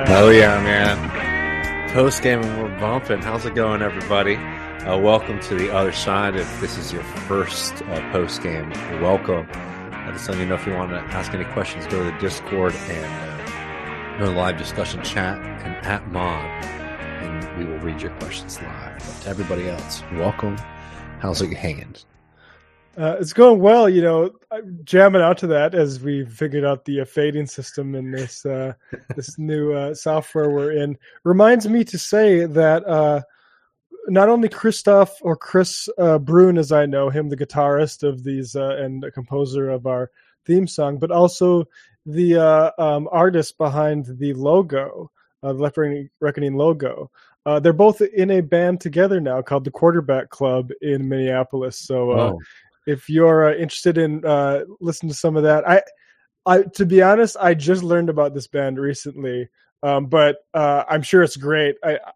Oh yeah, man. Post game and we're bumping. How's it going, everybody? Welcome to the other side. If this is your first post game, welcome. Just letting you know if you want to ask any questions, go to the Discord and go to the live discussion chat and at Mod, and we will read your questions live. But to everybody else, welcome. How's it hanging? It's going well, I'm jamming out to that as we figured out the fading system in this this new software we're in. Reminds me to say that not only Christoph or Chris Brun, as I know him, the guitarist of these and a composer of our theme song, but also the artist behind the logo, the Left Reckoning logo. They're both in a band together now called the Quarterback Club in Minneapolis. So if you're interested in listening to some of that, I to be honest, I just learned about this band recently, but I'm sure it's great.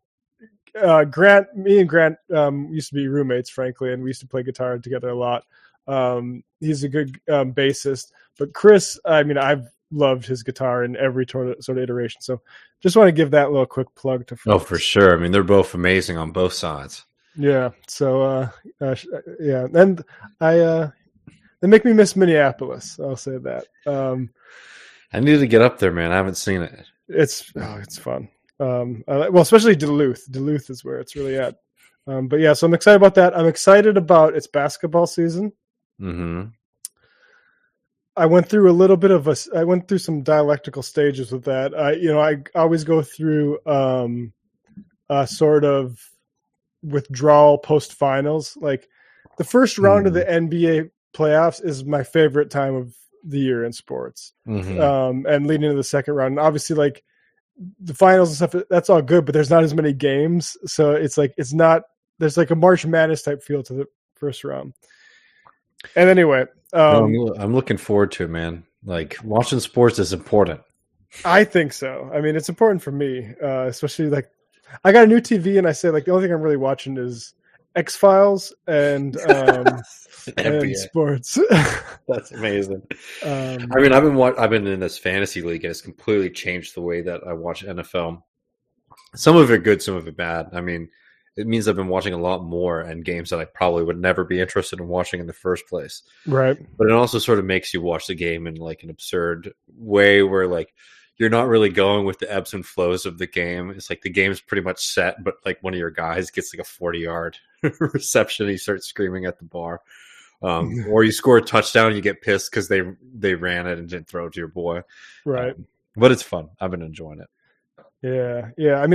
Me and Grant used to be roommates, frankly, and we used to play guitar together a lot. He's a good bassist, but Chris, I've loved his guitar in every sort of iteration. So just want to give that little quick plug to folks. Oh, for sure. They're both amazing on both sides. Yeah. So, yeah. And they make me miss Minneapolis. I'll say that. I need to get up there, man. I haven't seen it. It's fun. Well, especially Duluth. Duluth is where it's really at. But yeah, so I'm excited about that. I'm excited about its basketball season. Mm-hmm. I went through some dialectical stages with that. I always go through a sort of withdrawal post finals. Like the first round of the NBA playoffs is my favorite time of the year in sports. Mm-hmm. And leading into the second round, and obviously like the finals and stuff, that's all good, but there's not as many games. So it's like, there's like a March Madness type feel to the first round. And anyway, I'm looking forward to it, man. Like watching sports is important. I think so. It's important for me, especially like I got a new TV, and I say like the only thing I'm really watching is X-Files and and sports. That's amazing. I've been in this fantasy league, and it's completely changed the way that I watch NFL. Some of it good, some of it bad. It means I've been watching a lot more and games that I probably would never be interested in watching in the first place. Right. But it also sort of makes you watch the game in like an absurd way where like you're not really going with the ebbs and flows of the game. It's like the game's pretty much set, but like one of your guys gets like a 40-yard reception. He starts screaming at the bar. Or you score a touchdown and you get pissed because they ran it and didn't throw it to your boy. Right. But it's fun. I've been enjoying it. Yeah. Yeah.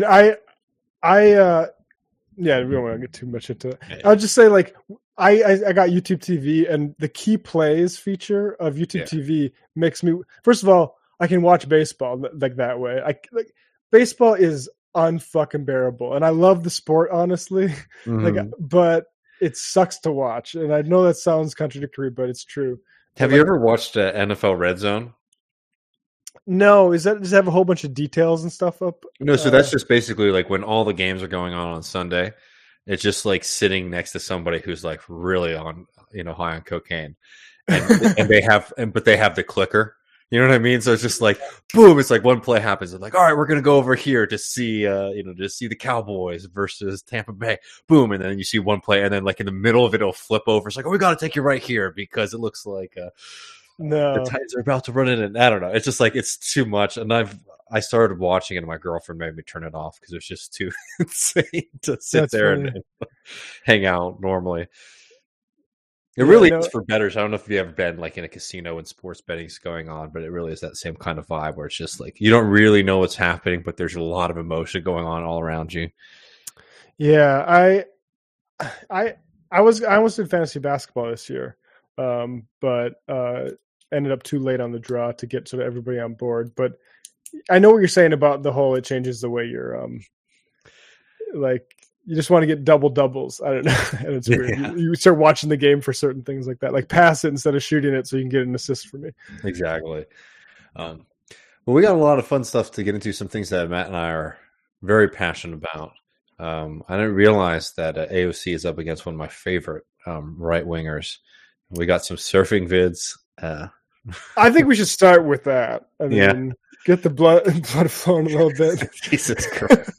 We don't want to get too much into it. I'll just say, like, I got YouTube TV, and the key plays feature of YouTube TV makes me. First of all, I can watch baseball like that way. Baseball is unfucking bearable, and I love the sport, honestly. Mm-hmm. But it sucks to watch, and I know that sounds contradictory, but it's true. Have you ever watched NFL Red Zone? No, does it have a whole bunch of details and stuff up? No, so that's just basically like when all the games are going on Sunday, it's just like sitting next to somebody who's like really on, high on cocaine, and they have the clicker. You know what I mean? So it's just like boom, it's like one play happens, and like all right, we're gonna go over here to see, to see the Cowboys versus Tampa Bay. Boom, and then you see one play, and then like in the middle of it, it'll flip over. It's like, oh, we got to take you right here because it looks like. No, the Titans are about to run in, and I don't know. It's just like it's too much, and I started watching it, and my girlfriend made me turn it off because it was just too insane to sit there and hang out normally. It really is for bettors. I don't know if you've ever been like in a casino and sports betting's going on, but it really is that same kind of vibe where it's just like you don't really know what's happening, but there's a lot of emotion going on all around you. Yeah, I almost did fantasy basketball this year, but ended up too late on the draw to get sort of everybody on board. But I know what you're saying about the whole, it changes the way you're like you just want to get doubles. I don't know. And it's weird. You start watching the game for certain things like that, like pass it instead of shooting it so you can get an assist for me. Exactly. Well, we got a lot of fun stuff to get into, some things that Matt and I are very passionate about. I didn't realize that AOC is up against one of my favorite right wingers. We got some surfing vids. I think we should start with that. I mean, Get the blood flowing a little bit. Jesus Christ.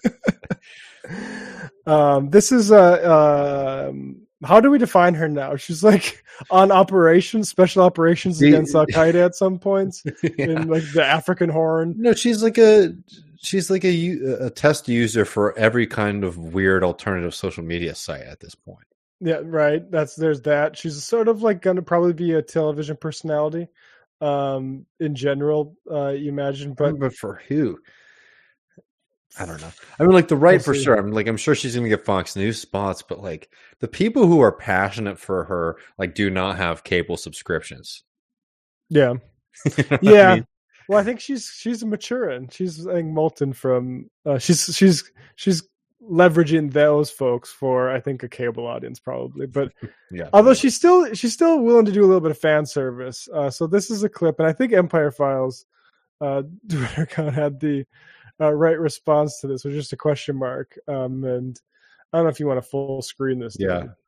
This is how do we define her now? She's like on special operations against Al Qaeda at some points in like the African Horn. No, she's like a test user for every kind of weird alternative social media site at this point. Yeah, right. There's that. She's sort of like going to probably be a television personality, in general. You imagine, but for who? I don't know. I mean, like the right for sure. I'm sure she's going to get Fox News spots, but like the people who are passionate for her, like, do not have cable subscriptions. Yeah, You know what yeah. I mean? Well, I think she's maturing. She's like molten from. She's leveraging those folks for, I think, a cable audience probably. But Yeah. although she's still willing to do a little bit of fan service. So this is a clip, and I think Empire Files Twitter account had the right response to this, was just a question mark. And I don't know if you want to full screen this. Yeah. Dude.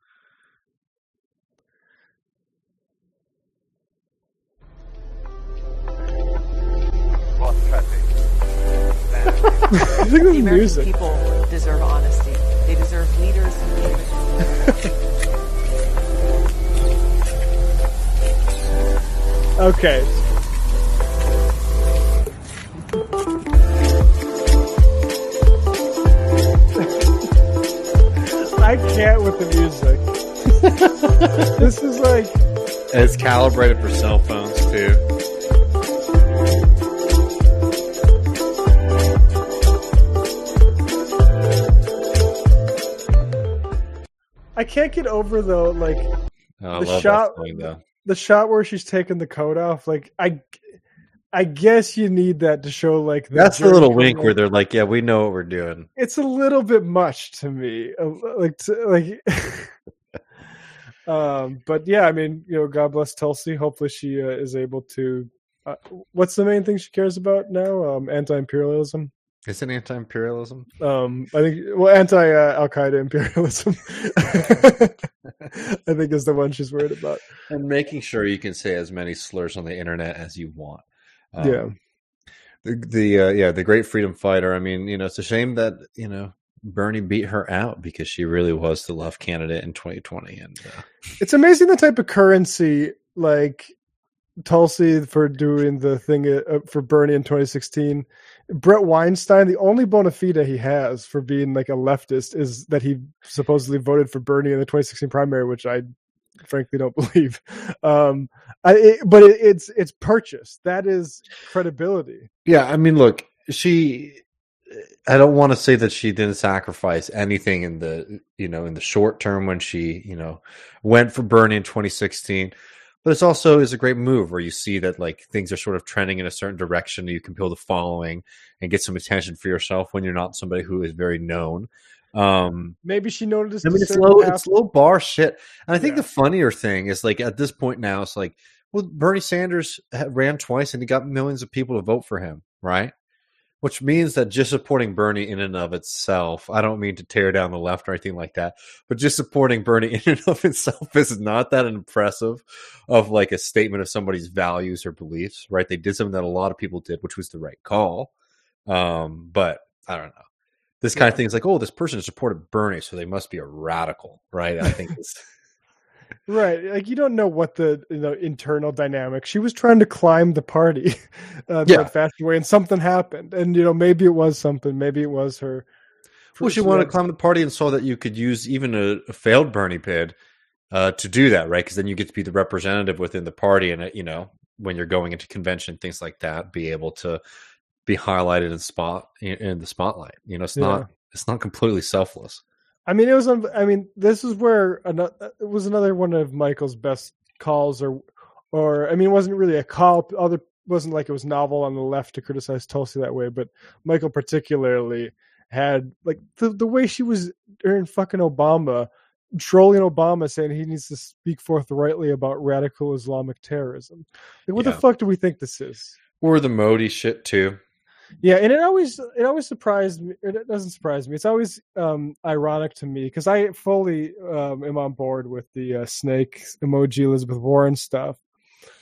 I think The American music. people deserve honesty. They deserve leaders who lead. Okay. I can't with the music. This is like, And it's calibrated for cell phones too. I can't get over though, like I the love shot, that song, though. the shot where she's taking the coat off. Like I guess you need that to show like That's the little wink where they're like, "Yeah, we know what we're doing." It's a little bit much to me, but yeah, I mean, God bless Tulsi. Hopefully, she is able to. What's the main thing she cares about now? Anti-imperialism. Is it anti-imperialism? I think, anti-Al Qaeda imperialism. I think is the one she's worried about. And making sure you can say as many slurs on the internet as you want. Yeah. The great freedom fighter. I mean, it's a shame that Bernie beat her out because she really was the left candidate in 2020. And it's amazing the type of currency like Tulsi for doing the thing for Bernie in 2016. Brett Weinstein, the only bona fide he has for being like a leftist is that he supposedly voted for Bernie in the 2016 primary, which I frankly don't believe. But it's purchased. That is credibility. Yeah, I mean, look, I don't want to say that she didn't sacrifice anything in the in the short term when she went for Bernie in 2016. But it's also is a great move where you see that like things are sort of trending in a certain direction. You can build a following and get some attention for yourself when you're not somebody who is very known. Maybe she noticed. I mean, it's low bar shit. And I think the funnier thing is like at this point now, it's like, well, Bernie Sanders ran twice and he got millions of people to vote for him, right? Which means that just supporting Bernie in and of itself, I don't mean to tear down the left or anything like that, but just supporting Bernie in and of itself is not that impressive of like a statement of somebody's values or beliefs, right? They did something that a lot of people did, which was the right call. But I don't know. This kind of thing is like, oh, this person supported Bernie, so they must be a radical, right? I think it's... Right, like you don't know what the internal dynamic. She was trying to climb the party that fashion way, and something happened. And maybe it was something. Maybe it was her. Well, she wanted to climb the party and saw that you could use even a failed Bernie bid to do that, right? Because then you get to be the representative within the party, and when you're going into convention, things like that, be able to be highlighted in the spotlight. It's not completely selfless. I mean, this is where it was another one of Michael's best calls, or I mean, it wasn't really a call. Wasn't like it was novel on the left to criticize Tulsi that way, but Michael particularly had like the way she was during fucking Obama, trolling Obama, saying he needs to speak forthrightly about radical Islamic terrorism. Like, what the fuck do we think this is? Or the Modi shit too. Yeah, and it always surprised me. It doesn't surprise me. It's always ironic to me because I fully am on board with the snake emoji Elizabeth Warren stuff.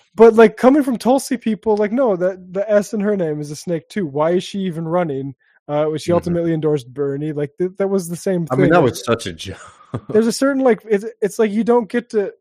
But like coming from Tulsi people, like no, that the S in her name is a snake too. Why is she even running? Was she ultimately endorsed Bernie? Like that was the same thing. I mean, that was such a joke. There's a certain like it's like you don't get to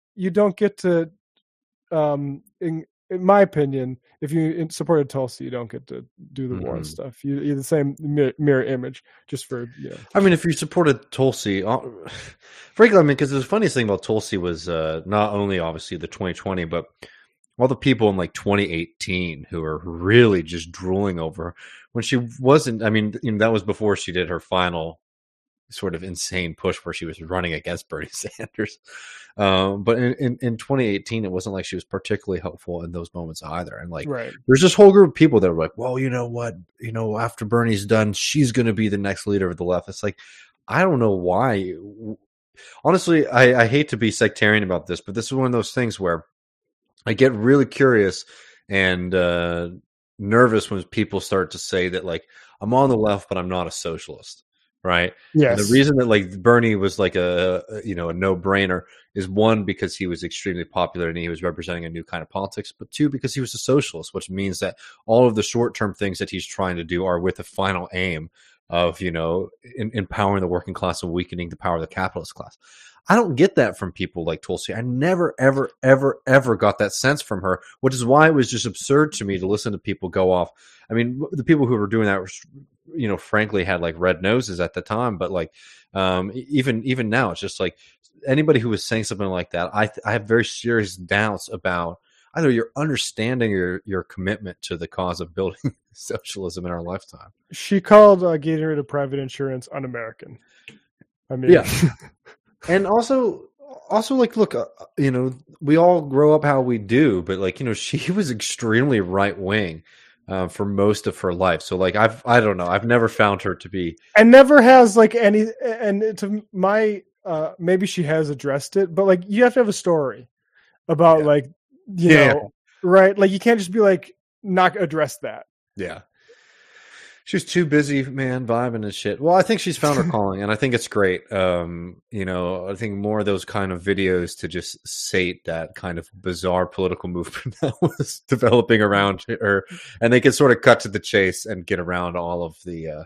in my opinion, if you supported Tulsi, you don't get to do the war and stuff. You're the same mirror image, just for I mean, if you supported Tulsi, frankly, I mean, because the funniest thing about Tulsi was not only obviously the 2020, but all the people in like 2018 who are really just drooling over her when she wasn't. I mean, that was before she did her final sort of insane push where she was running against Bernie Sanders. But in 2018, it wasn't like she was particularly helpful in those moments either. And like, there's this whole group of people that were like, well, you know what, after Bernie's done, she's going to be the next leader of the left. It's like, I don't know why. Honestly, I hate to be sectarian about this, but this is one of those things where I get really curious and nervous when people start to say that like, I'm on the left, but I'm not a socialist. Right. Yes. And the reason that like Bernie was like a no-brainer is one, because he was extremely popular and he was representing a new kind of politics, but two, because he was a socialist, which means that all of the short-term things that he's trying to do are with the final aim of, empowering the working class and weakening the power of the capitalist class. I don't get that from people like Tulsi. I never, ever, ever, ever got that sense from her, which is why it was just absurd to me to listen to people go off. I mean, the people who were doing that were, frankly, had like red noses at the time. But like, even now, it's just like anybody who was saying something like that, I have very serious doubts about either your understanding or your commitment to the cause of building socialism in our lifetime. She called getting rid of private insurance un-American. I mean, yeah. And also like, look, we all grow up how we do, but like, she was extremely right wing for most of her life. So like, I don't know. I've never found her to be, and never has like any, and to my, maybe she has addressed it, but like, you have to have a story about like, you know, right? Like you can't just be like, not address that. Yeah. She's too busy, man, vibing and shit. Well, I think she's found her calling, and I think it's great. I think more of those kind of videos to just sate that kind of bizarre political movement that was developing around her, and they can sort of cut to the chase and get around all of the,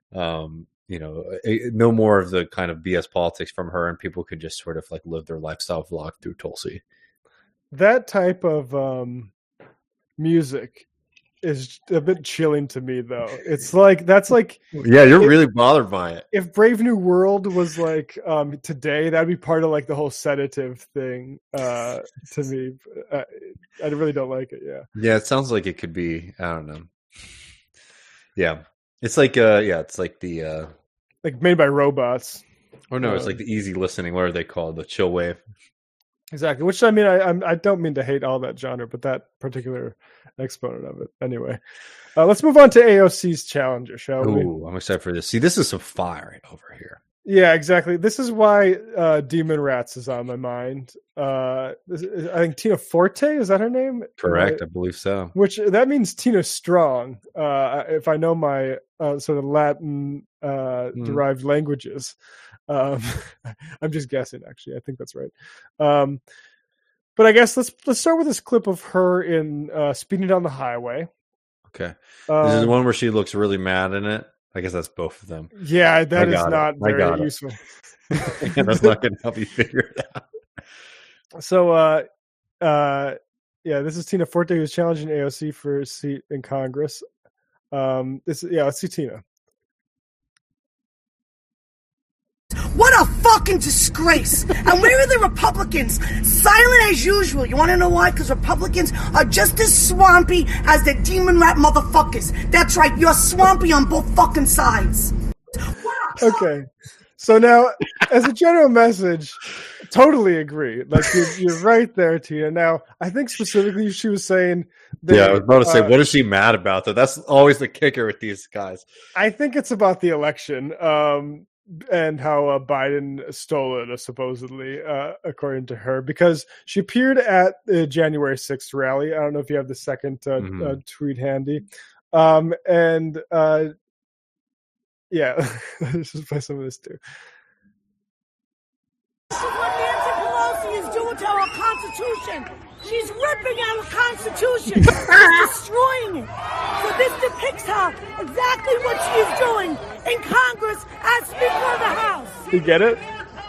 no more of the kind of BS politics from her, and people could just sort of like live their lifestyle vlog through Tulsi. That type of music is a bit chilling to me, though. It's like that's like, yeah, you're really bothered by it. If Brave New World was like today, that'd be part of like the whole sedative thing to me. I really don't like it. Yeah, it sounds like it could be. I don't know. Yeah, it's like it's like the like made by robots. Oh no, it's like the easy listening. What are they called? The chill wave. Exactly. Which I mean, I don't mean to hate all that genre, but that particular exponent of it. Anyway, let's move on to AOC's challenger, shall we? Ooh, I'm excited for this. See, this is some fire right over here. Yeah, exactly. This is why Demon Rats is on my mind. I think Tina Forte, is that her name? Correct, I believe so. Which that means Tina Strong, if I know my sort of Latin derived languages. I'm just guessing, actually. I think that's right. But I guess let's start with this clip of her in speeding down the highway. Okay, this is the one where she looks really mad in it. I guess that's both of them. Yeah, that is not very useful. That's not going to help you figure it out. So, this is Tina Forte, who's challenging AOC for a seat in Congress. Let's see Tina. What a fucking disgrace! And where are the Republicans? Silent as usual. You want to know why? Because Republicans are just as swampy as the demon rat motherfuckers. That's right, you're swampy on both fucking sides. Okay. So now, as a general message, totally agree. Like, you're right there, Tina. Now, I think specifically she was saying that, I was about to say, what is she mad about, though? That's always the kicker with these guys. I think it's about the election. And how Biden stole it, supposedly, according to her, because she appeared at the January 6th rally. I don't know if you have the second tweet handy. Let's just play some of this too. This is what Nancy Pelosi is doing into our Constitution. She's ripping our Constitution. She's destroying it. So this depicts her exactly what she is doing in Congress as Speaker of the House. You get it?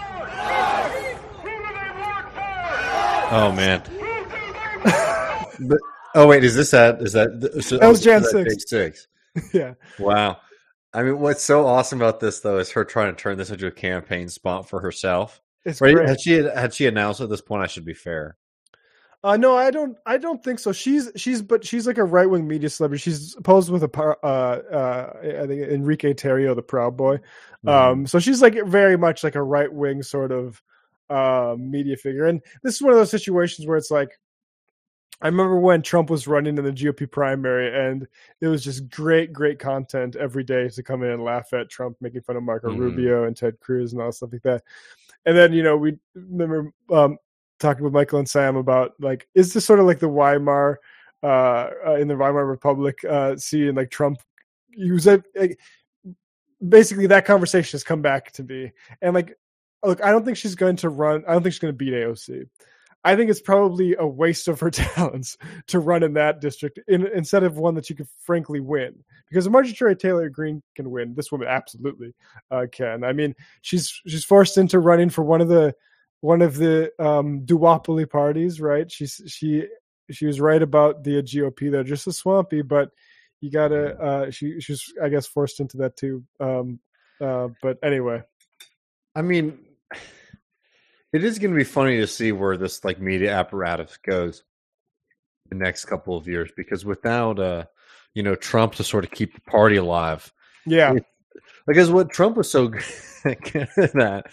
Oh man. But, oh wait, is that That was Jan 6. 6? Yeah. Wow. I mean, what's so awesome about this though is her trying to turn this into a campaign spot for herself. It's Right? great. Had she announced at this point? I should be fair. No, I don't think so. She's like a right wing media celebrity. She's posed with I think Enrique Tarrio, the Proud Boy. So she's like very much like a right wing sort of media figure. And this is one of those situations where it's like, I remember when Trump was running in the GOP primary, and it was just great content every day to come in and laugh at Trump, making fun of Marco Rubio and Ted Cruz and all that stuff like that. And then we remember talking with Michael and Sam about like, is this sort of like the Weimar in the Weimar Republic seeing like Trump use it? Like, basically, that conversation has come back to me. And like, look, I don't think she's going to run. I don't think she's going to beat AOC. I think it's probably a waste of her talents to run in that district instead of one that she could frankly win. Because if Marjorie Taylor Greene can win, this woman absolutely can. I mean, she's forced into running for one of the duopoly parties, right? She was right about the GOP. They're just as swampy, but you gotta. She's I guess forced into that too. But anyway, I mean, it is going to be funny to see where this like media apparatus goes the next couple of years, because without Trump to sort of keep the party alive, yeah, because what Trump was so good at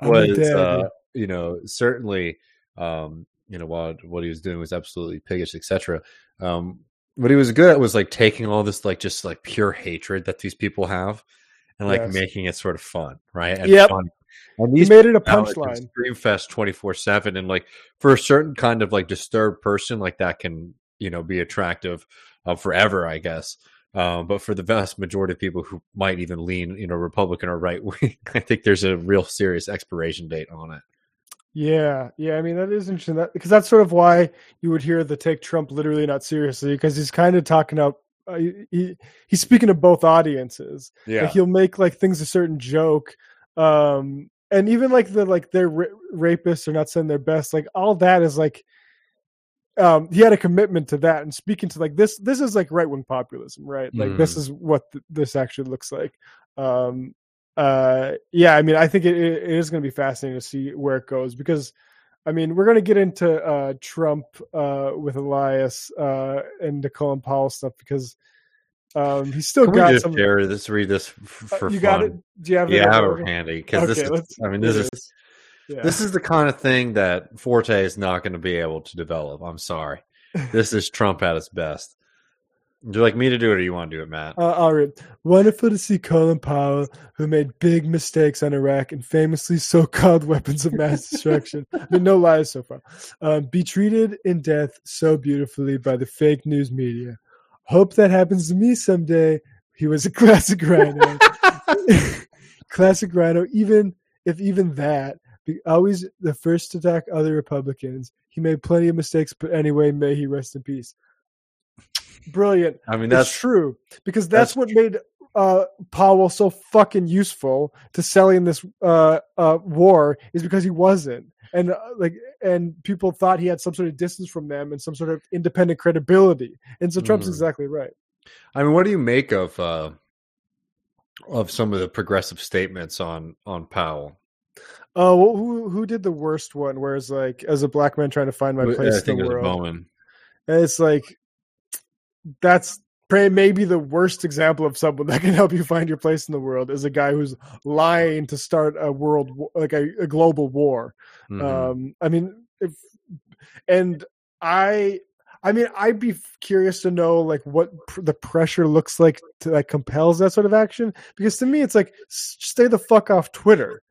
was certainly while what he was doing was absolutely piggish, etc. What he was good at was like taking all this like just like pure hatred that these people have and like making it sort of fun, right? And fun. And he made it a punchline. Screamfest 24/7, and like for a certain kind of like disturbed person, like that can be attractive forever, I guess. But for the vast majority of people who might even lean Republican or right wing, I think there's a real serious expiration date on it. Yeah. I mean, that is interesting because that's sort of why you would hear the take Trump literally not seriously, because he's kind of talking up. He's speaking to both audiences. Yeah, like he'll make like things a certain joke. And even like they're rapists are not saying their best, like all that is like he had a commitment to that, and speaking to like this is like right wing populism, right? Like this is what this actually looks like. I mean, I think it is going to be fascinating to see where it goes, because I mean, we're going to get into Trump with Elias and the Colin Powell stuff, because he's still got some. Let's read this for you fun. Got it? Do you have it? Yeah, I have it handy, because this is the kind of thing that Forte is not going to be able to develop. I'm sorry. This is Trump at his best. Would you like me to do it, or do you want to do it, Matt? All right. Wonderful to see Colin Powell, who made big mistakes on Iraq and famously so-called weapons of mass destruction. I mean, no lies so far. Be treated in death so beautifully by the fake news media. Hope that happens to me someday. He was a classic rhino. Classic rhino, even that. Always the first to attack other Republicans. He made plenty of mistakes, but anyway, may he rest in peace. Brilliant. I mean, that's true, because that's what made Powell so fucking useful to selling this war, is because he wasn't, and people thought he had some sort of distance from them and some sort of independent credibility, and so Trump's exactly right. I mean, what do you make of some of the progressive statements on Powell? Well, who did the worst one? Where it's like, as a black man trying to find my place in the world. Bowman. And it's like, that's maybe the worst example of someone that can help you find your place in the world, is a guy who's lying to start a world, like a global war. I mean, I'd be curious to know like what the pressure looks like that compels that sort of action, because to me it's like, stay the fuck off Twitter.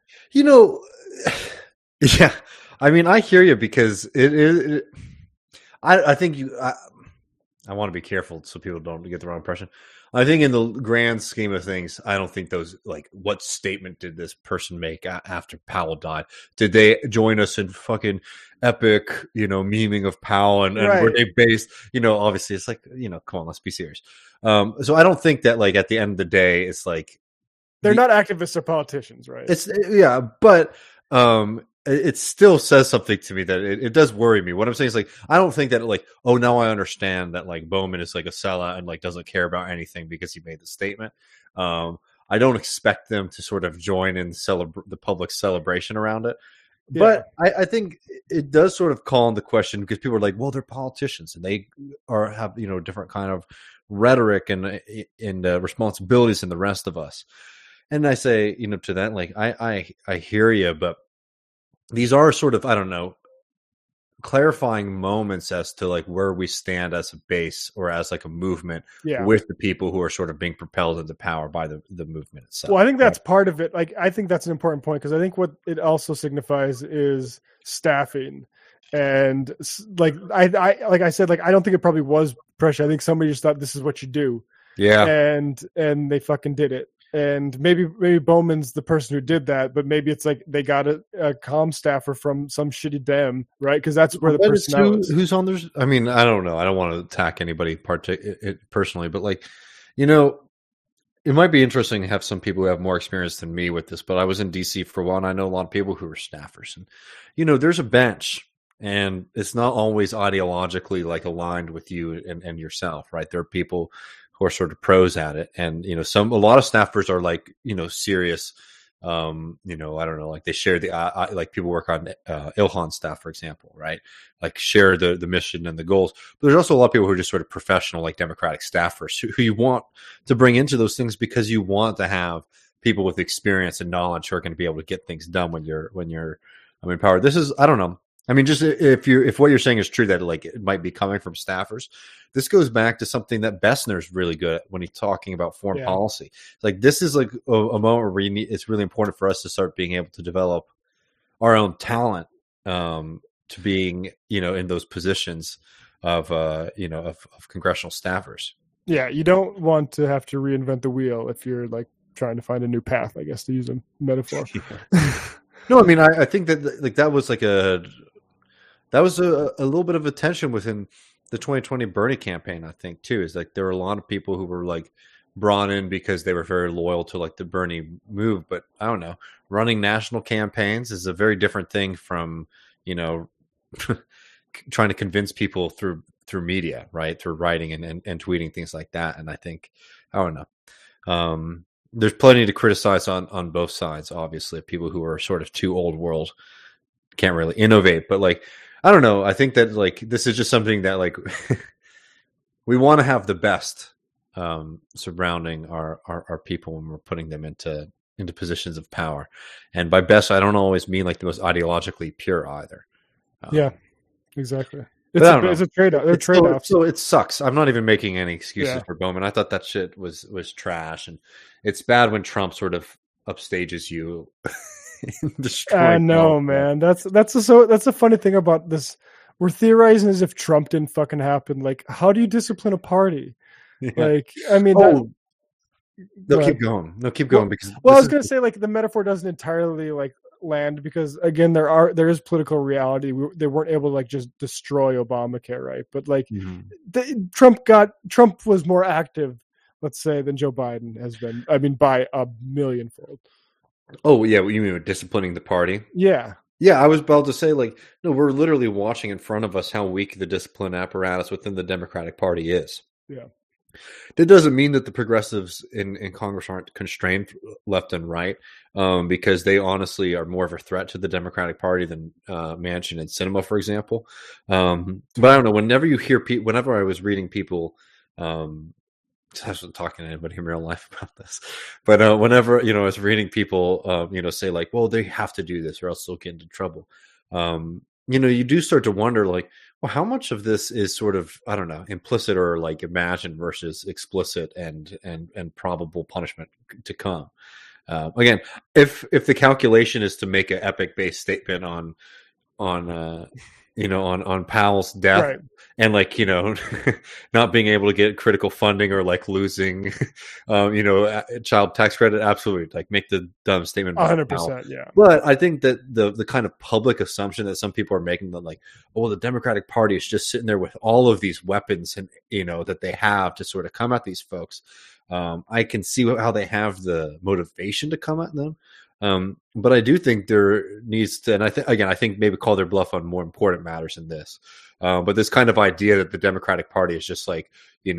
Yeah. I mean, I hear you, because it is. I think I want to be careful so people don't get the wrong impression. I think in the grand scheme of things, I don't think those, like, what statement did this person make after Powell died? Did they join us in fucking epic, memeing of Powell and were they based, obviously it's like, come on, let's be serious. So I don't think that, like, at the end of the day, it's like, they're not activists or politicians, right? But it still says something to me that it does worry me. What I'm saying is, like, I don't think that, like, oh, now I understand that, like, Bowman is like a sellout and, like, doesn't care about anything because he made the statement. I don't expect them to sort of join in the public celebration around it. Yeah. But I think it does sort of call into question, because people are like, well, they're politicians and they have different kind of rhetoric and responsibilities than the rest of us. And I say, to that, like, I hear you, but these are sort of, I don't know, clarifying moments as to, like, where we stand as a base or as, like, a movement with the people who are sort of being propelled into power by the movement itself. Well, I think that's part of it. Like, I think that's an important point, because I think what it also signifies is staffing. And, like, I said, like, I don't think it probably was pressure. I think somebody just thought this is what you do. Yeah. And they fucking did it. And maybe Bowman's the person who did that, but maybe it's like they got a comm staffer from some shitty dem, right? Because that's where the personnel is. Who's on there? I mean, I don't know. I don't want to attack anybody personally, but, like, it might be interesting to have some people who have more experience than me with this. But I was in DC for a while, and I know a lot of people who are staffers, and there's a bench, and it's not always ideologically, like, aligned with you and yourself, right? There are people who are sort of pros at it. And, a lot of staffers are, like, serious, I don't know, like, they share like, people work on Ilhan staff, for example, right? Like, share the mission and the goals. But there's also a lot of people who are just sort of professional, like, Democratic staffers who you want to bring into those things, because you want to have people with experience and knowledge who are going to be able to get things done when you're in power. This is, I don't know. I mean, just if what you're saying is true, that, like, it might be coming from staffers, this goes back to something that Bessner's really good at when he's talking about foreign policy. Like, this is like a moment where it's really important for us to start being able to develop our own talent to being, in those positions of congressional staffers. Yeah, you don't want to have to reinvent the wheel if you're, like, trying to find a new path, I guess, to use a metaphor. No, I mean, I think that, like, that was like a little bit of a tension within the 2020 Bernie campaign, I think, too, is, like, there were a lot of people who were, like, brought in because they were very loyal to, like, the Bernie move. But I don't know, running national campaigns is a very different thing from, trying to convince people through media, right? Through writing and tweeting, things like that. And I think, I don't know. There's plenty to criticize on both sides, obviously. People who are sort of too old world can't really innovate. But, like, I don't know. I think that, like, this is just something that, like, we want to have the best surrounding our people when we're putting them into positions of power. And by best, I don't always mean, like, the most ideologically pure either. Yeah, exactly. It's a trade-off. They're trade-offs. So it sucks. I'm not even making any excuses for Bowman. I thought that shit was trash, and it's bad when Trump sort of upstages you. I know, man. That's a funny thing about this. We're theorizing as if Trump didn't fucking happen. Like, how do you discipline a party? Yeah. Like, I mean, keep going. No, keep going, because I was going to say, like, the metaphor doesn't entirely, like, land, because, again, there is political reality. They weren't able to, like, just destroy Obamacare, right? But, like, Trump was more active, let's say, than Joe Biden has been. I mean, by a millionfold. Oh yeah, you mean disciplining the party? Yeah. I was about to say, like, no, we're literally watching in front of us how weak the discipline apparatus within the Democratic Party is. Yeah. That doesn't mean that the progressives in Congress aren't constrained left and right, because they honestly are more of a threat to the Democratic Party than Manchin and Sinema, for example. But I don't know. Whenever I was reading people, I wasn't talking to anybody in real life about this, but whenever I was reading people, say, like, well, they have to do this or else they'll get into trouble. You do start to wonder, like, well, how much of this is sort of, I don't know, implicit or, like, imagined versus explicit and probable punishment to come. Again, if the calculation is to make an epic based statement on on Powell's death, Right. and like not being able to get critical funding or like losing child tax credit. Absolutely, like make the dumb statement about 100%. Yeah. But I think that the kind of public assumption that some people are making, that like, oh, the Democratic Party is just sitting there with all of these weapons and that they have to sort of come at these folks. I can see how they have the motivation to come at them. But I do think there needs to, and I think maybe call their bluff on more important matters than this. But this kind of idea that the Democratic Party is just like,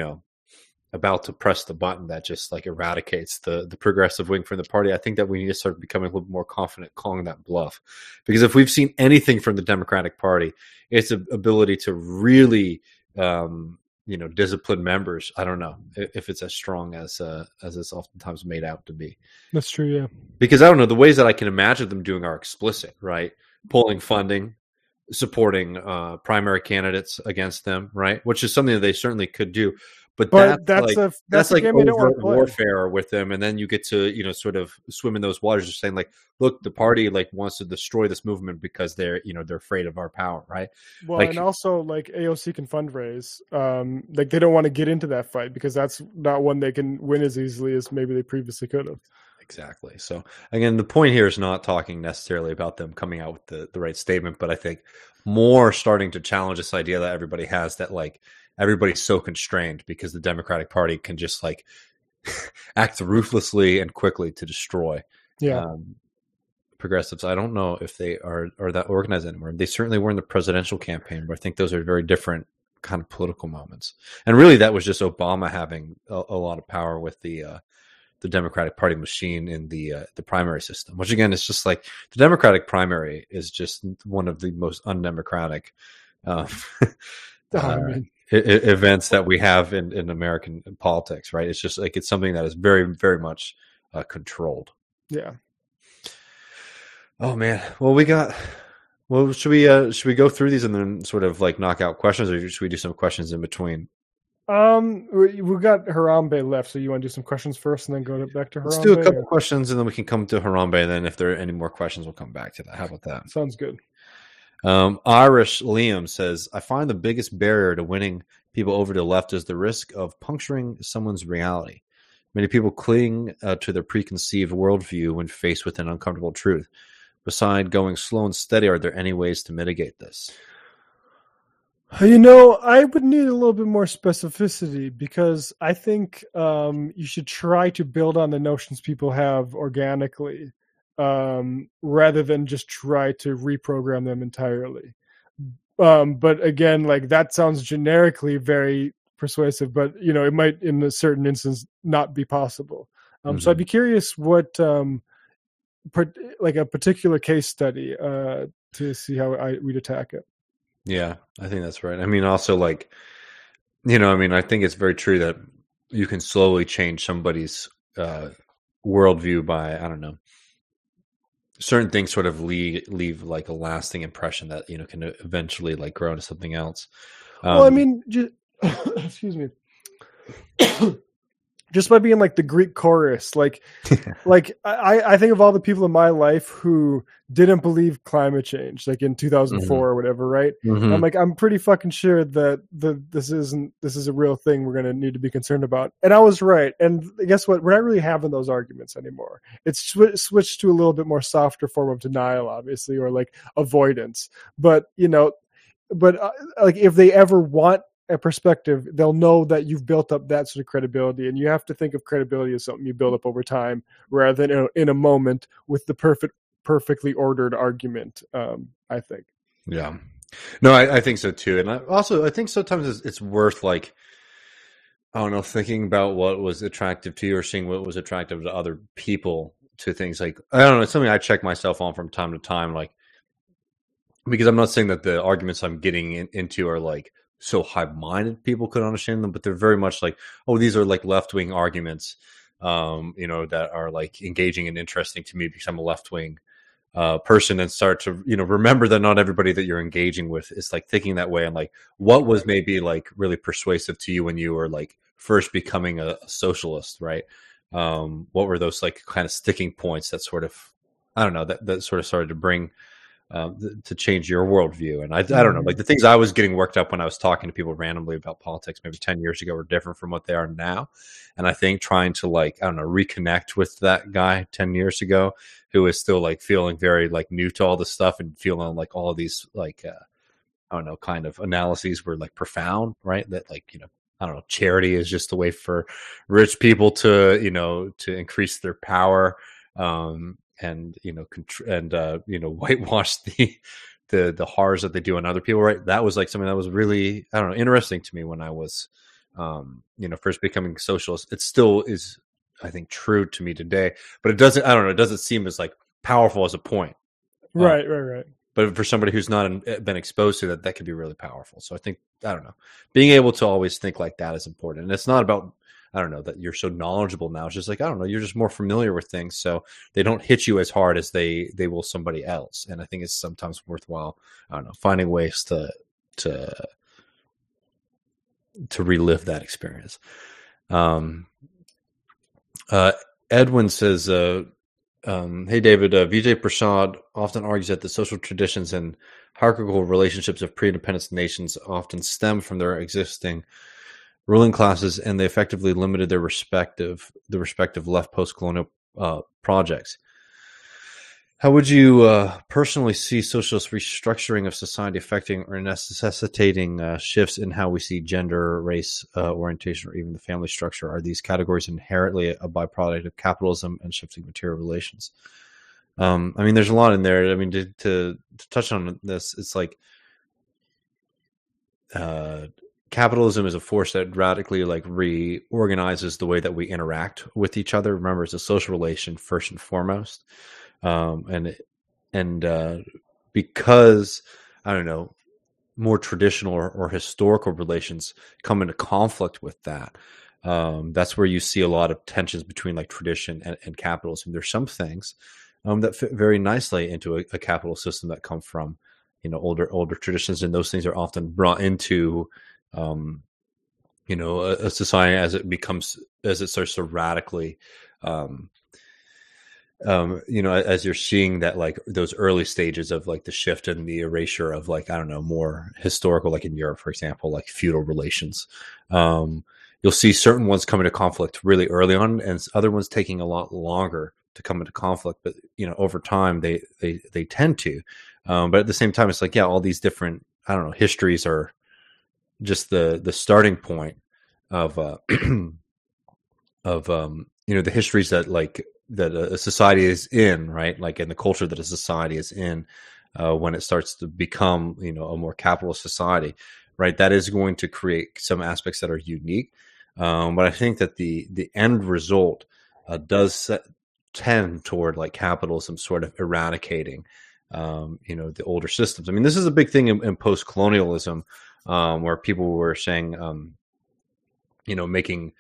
about to press the button that just like eradicates the progressive wing from the party. I think that we need to start becoming a little more confident calling that bluff, because if we've seen anything from the Democratic Party, it's an ability to really, discipline members. I don't know if it's as strong as it's oftentimes made out to be. That's true. Yeah. Because I don't know, the ways that I can imagine them doing are explicit, right? Pulling funding, supporting primary candidates against them, right? Which is something that they certainly could do. But that's like overt warfare with them, and then you get to sort of swim in those waters, just saying like, look, the party like wants to destroy this movement because they're afraid of our power, right? Well, and also like AOC can fundraise, like they don't want to get into that fight because that's not one they can win as easily as maybe they previously could have. Exactly. So again, the point here is not talking necessarily about them coming out with the right statement, but I think more starting to challenge this idea that everybody has, that like everybody's so constrained because the Democratic Party can just like act ruthlessly and quickly to destroy progressives. I don't know if they are that organized anymore. They certainly were in the presidential campaign, but I think those are very different kind of political moments. And really, that was just Obama having a lot of power with the Democratic Party machine in the primary system, which again is just like the Democratic primary is just one of the most undemocratic events that we have in American politics, right? It's just like it's something that is very, very much controlled. Yeah. Oh man. Well, should we go through these and then sort of like knock out questions, or should we do some questions in between? We got Harambe left, so you want to do some questions first and then go back to Harambe? Let's do a couple questions and then we can come to Harambe, and then if there are any more questions, we'll come back to that. How about that? Sounds good. Irish Liam says, I find the biggest barrier to winning people over to the left is the risk of puncturing someone's reality. Many people cling to their preconceived worldview when faced with an uncomfortable truth. Besides going slow and steady, are there any ways to mitigate this? I would need a little bit more specificity, because I think you should try to build on the notions people have organically, rather than just try to reprogram them entirely. But again, like that sounds generically very persuasive, but it might in a certain instance not be possible. So I'd be curious what like a particular case study to see how we'd attack it. Yeah, I think that's right. I mean, also like, I think it's very true that you can slowly change somebody's worldview by, I don't know, certain things sort of leave like a lasting impression that, can eventually like grow into something else. Well, I mean, excuse me. Just by being like the Greek chorus, like I think of all the people in my life who didn't believe climate change, like in 2004 or whatever, right? Mm-hmm. I'm like, I'm pretty fucking sure that this is a real thing we're going to need to be concerned about. And I was right. And guess what? We're not really having those arguments anymore. It's switched to a little bit more softer form of denial, obviously, or like avoidance. But like if they ever want a perspective, they'll know that you've built up that sort of credibility, and you have to think of credibility as something you build up over time rather than in a moment with the perfectly ordered argument. I think. Yeah, no, I think so too. And I think sometimes it's worth like, I don't know, thinking about what was attractive to you or seeing what was attractive to other people to things. Like, I don't know, it's something I check myself on from time to time, like, because I'm not saying that the arguments I'm getting into are like so high-minded people could understand them, but they're very much like, oh, these are like left-wing arguments, that are like engaging and interesting to me because I'm a left-wing person, and start to, remember that not everybody that you're engaging with is like thinking that way. And like, what was maybe like really persuasive to you when you were like first becoming a socialist, right? What were those like kind of sticking points that sort of, I don't know, that sort of started to bring to change your worldview. And I don't know, like the things I was getting worked up when I was talking to people randomly about politics maybe 10 years ago were different from what they are now. And I think trying to reconnect with that guy 10 years ago who is still like feeling very like new to all this stuff and feeling like all of these like, kind of analyses were like profound, right? That like, charity is just a way for rich people to, to increase their power. And whitewash the horrors that they do on other people, right? That was like something that was really, interesting to me when I was, first becoming socialist. It still is, I think, true to me today, but it doesn't seem as like powerful as a point. Right. But for somebody who's not been exposed to that could be really powerful. So I think, being able to always think like that is important. And it's not about, that you're so knowledgeable now. It's just like, you're just more familiar with things. So they don't hit you as hard as they will somebody else. And I think it's sometimes worthwhile, finding ways to relive that experience. Edwin says, hey, David, Vijay Prashad often argues that the social traditions and hierarchical relationships of pre-independence nations often stem from their existing ruling classes, and they effectively limited the respective left post-colonial projects. How would you personally see socialist restructuring of society affecting or necessitating shifts in how we see gender, race, orientation, or even the family structure? Are these categories inherently a byproduct of capitalism and shifting material relations? There's a lot in there. To touch on this, it's like capitalism is a force that radically like reorganizes the way that we interact with each other. Remember, it's a social relation first and foremost. Because more traditional or historical relations come into conflict with that. That's where you see a lot of tensions between like tradition and capitalism. There's some things that fit very nicely into a capital system that come from older traditions, and those things are often brought into a society as it starts to radically as you're seeing that like those early stages of like the shift and the erasure of like more historical, like in Europe, for example, like feudal relations, you'll see certain ones come into conflict really early on and other ones taking a lot longer to come into conflict, but over time they tend to, but at the same time it's like, all these different histories are just the starting point of the histories that like that a society is in, right? Like in the culture that a society is in, when it starts to become a more capitalist society, right? That is going to create some aspects that are unique, but I think that the end result does tend toward like capitalism sort of eradicating the older systems. This is a big thing in post-colonialism, where people were saying, making,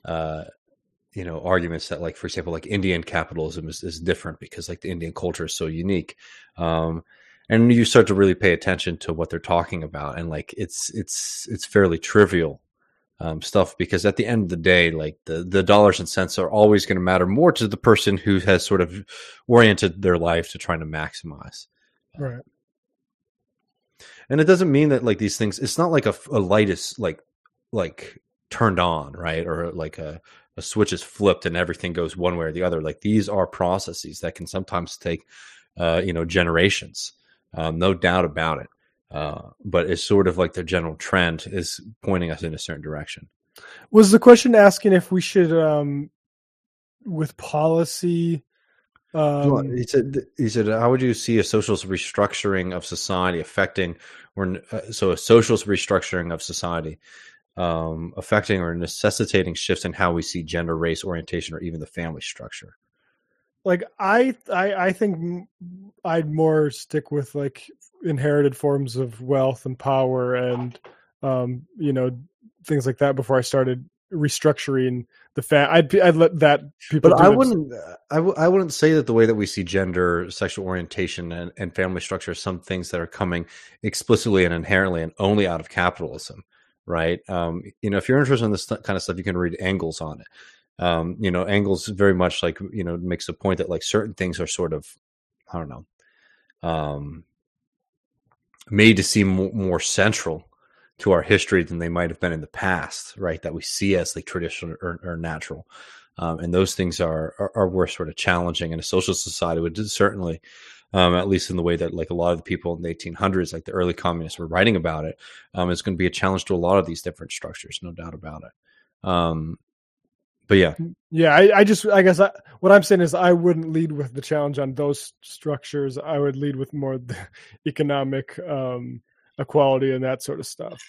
arguments that like, for example, like Indian capitalism is different because like the Indian culture is so unique. And you start to really pay attention to what they're talking about. And like, it's fairly trivial stuff, because at the end of the day, like the dollars and cents are always going to matter more to the person who has sort of oriented their life to trying to maximize. Right. And it doesn't mean that like these things, it's not like a light is like turned on, right? Or like a switch is flipped and everything goes one way or the other. Like these are processes that can sometimes take, generations, no doubt about it. But it's sort of like the general trend is pointing us in a certain direction. Was the question asking if we should, with policy? He said, how would you see a socialist restructuring of society affecting, a socialist restructuring of society affecting or necessitating shifts in how we see gender, race, orientation, or even the family structure? Like I think I'd more stick with like inherited forms of wealth and power and things like that before I started restructuring the I'd let that people. But I wouldn't say that the way that we see gender, sexual orientation, and family structure are some things that are coming explicitly and inherently and only out of capitalism, right? If you're interested in this kind of stuff, you can read Engels on it. Engels very much like, makes a point that like certain things are sort of, made to seem more central to our history than they might have been in the past, right? That we see as like traditional or natural. And those things are worth sort of challenging, and a social society would certainly, at least in the way that like a lot of the people in the 1800s, like the early communists were writing about it, it's going to be a challenge to a lot of these different structures, no doubt about it. But yeah. I guess what I'm saying is I wouldn't lead with the challenge on those structures. I would lead with more the economic equality and that sort of stuff.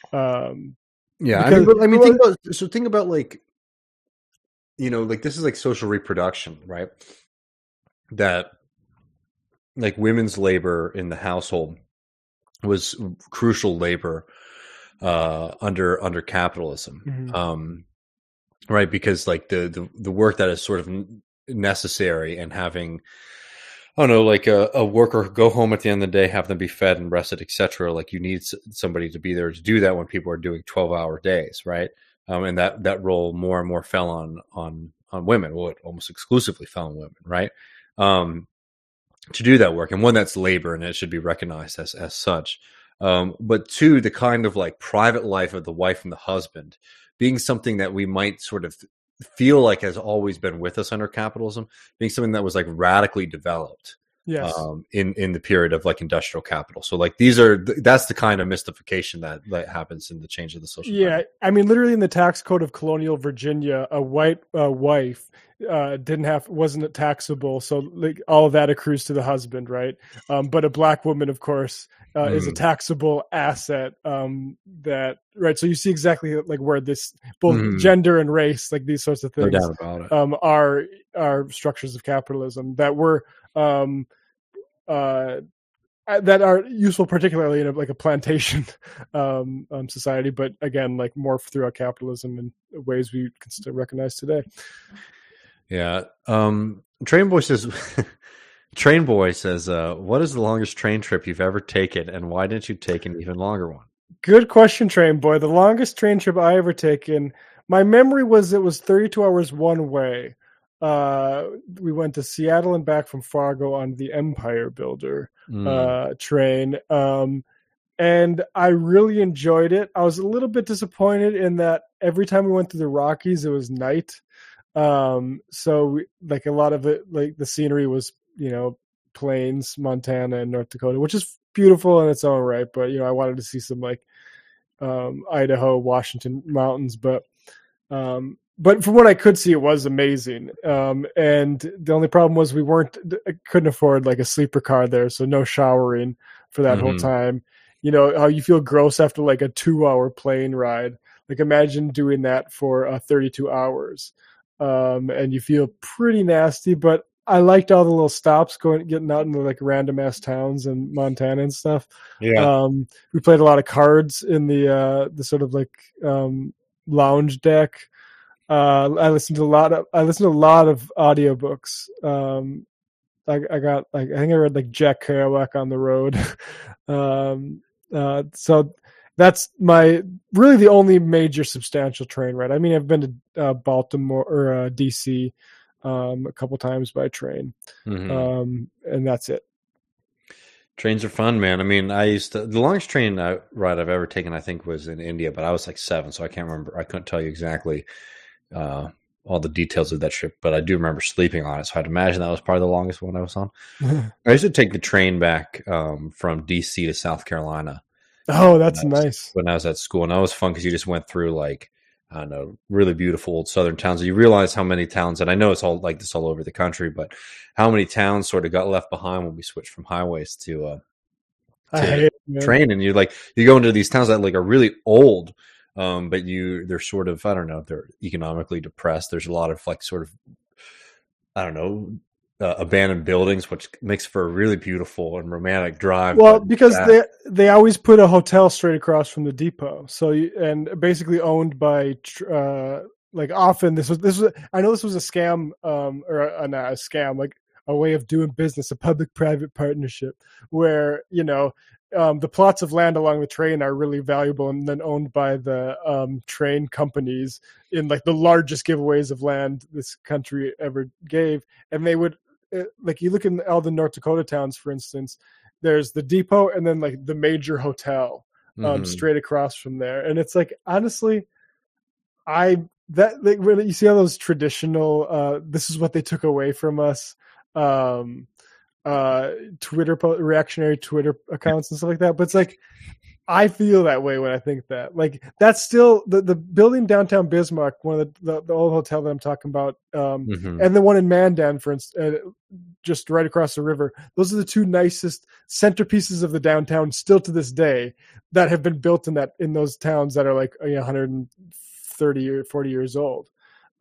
Think about like, you know, like this is like social reproduction, right? That like women's labor in the household was crucial labor under capitalism. Mm-hmm. Right, because like the work that is sort of necessary, and having, I don't know, like a worker go home at the end of the day, have them be fed and rested, etc. Like you need somebody to be there to do that when people are doing 12-hour days, right? And that role more and more fell on women. Well, it almost exclusively fell on women, right? To do that work, and one, that's labor, and it should be recognized as such. But two, the kind of like private life of the wife and the husband being something that we might sort of feel like has always been with us under capitalism, being something that was like radically developed, yes, in the period of like industrial capital. So like that's the kind of mystification that happens in the change of the social. Yeah, pattern. I mean, literally in the tax code of colonial Virginia, a white wife wasn't taxable, so like all of that accrues to the husband, right? But a black woman, of course, is a taxable asset. So you see exactly like where this both gender and race, like these sorts of things, no doubt about it. Are structures of capitalism that were that are useful, particularly in a plantation society, but again, like morph throughout capitalism in ways we can still recognize today. Yeah. Train Boy says, what is the longest train trip you've ever taken, and why didn't you take an even longer one? Good question, Train Boy. The longest train trip I ever taken, my memory was it was 32 hours one way. We went to Seattle and back from Fargo on the Empire Builder train. And I really enjoyed it. I was a little bit disappointed in that every time we went through the Rockies, it was night. So like a lot of it, like the scenery was, you know, plains, Montana and North Dakota, which is beautiful in its own right. But, you know, I wanted to see some like, Idaho, Washington mountains, but from what I could see, it was amazing. And the only problem was couldn't afford like a sleeper car there. So no showering for that whole time. You know, how you feel gross after like a 2-hour plane ride. Like imagine doing that for 32 hours. And you feel pretty nasty, but I liked all the little stops getting out into like random ass towns in Montana and stuff. Yeah. We played a lot of cards in the sort of like lounge deck. I listened to a lot of audiobooks. I think I read like Jack Kerouac on the road. So that's really the only major substantial train ride. I mean, I've been to Baltimore or DC a couple times by train, and that's it. Trains are fun, man. I mean, the longest train ride I've ever taken, I think, was in India, but I was like 7, so I can't remember. I couldn't tell you exactly all the details of that trip, but I do remember sleeping on it. So I'd imagine that was probably the longest one I was on. I used to take the train back from DC to South Carolina. Oh, that's nice. When I was at school, and that was fun because you just went through like, I don't know, really beautiful old southern towns. You realize how many towns, and I know it's all like this all over the country, but how many towns sort of got left behind when we switched from highways to train. And you go into these towns that like are really old, but they're sort of, I don't know, they're economically depressed. There's a lot of like sort of, I don't know, abandoned buildings, which makes for a really beautiful and romantic drive. Well, because they always put a hotel straight across from the depot, and basically owned by like often this was I know this was a scam or not a scam, like a way of doing business, a public-private partnership where, you know, the plots of land along the train are really valuable and then owned by the train companies in like the largest giveaways of land this country ever gave. And they would, like, you look in all the North Dakota towns, for instance, there's the depot, and then like the major hotel Mhm. straight across from there. And it's like, honestly, when you see all those traditional, this is what they took away from us, reactionary Twitter accounts and stuff like that. But it's like, I feel that way when I think that. Like, that's still the building downtown Bismarck, one of the old hotel that I'm talking about, Mhm. and the one in Mandan, for instance, just right across the river. Those are the two nicest centerpieces of the downtown still to this day that have been built in those towns that are like 130 or 40 years old.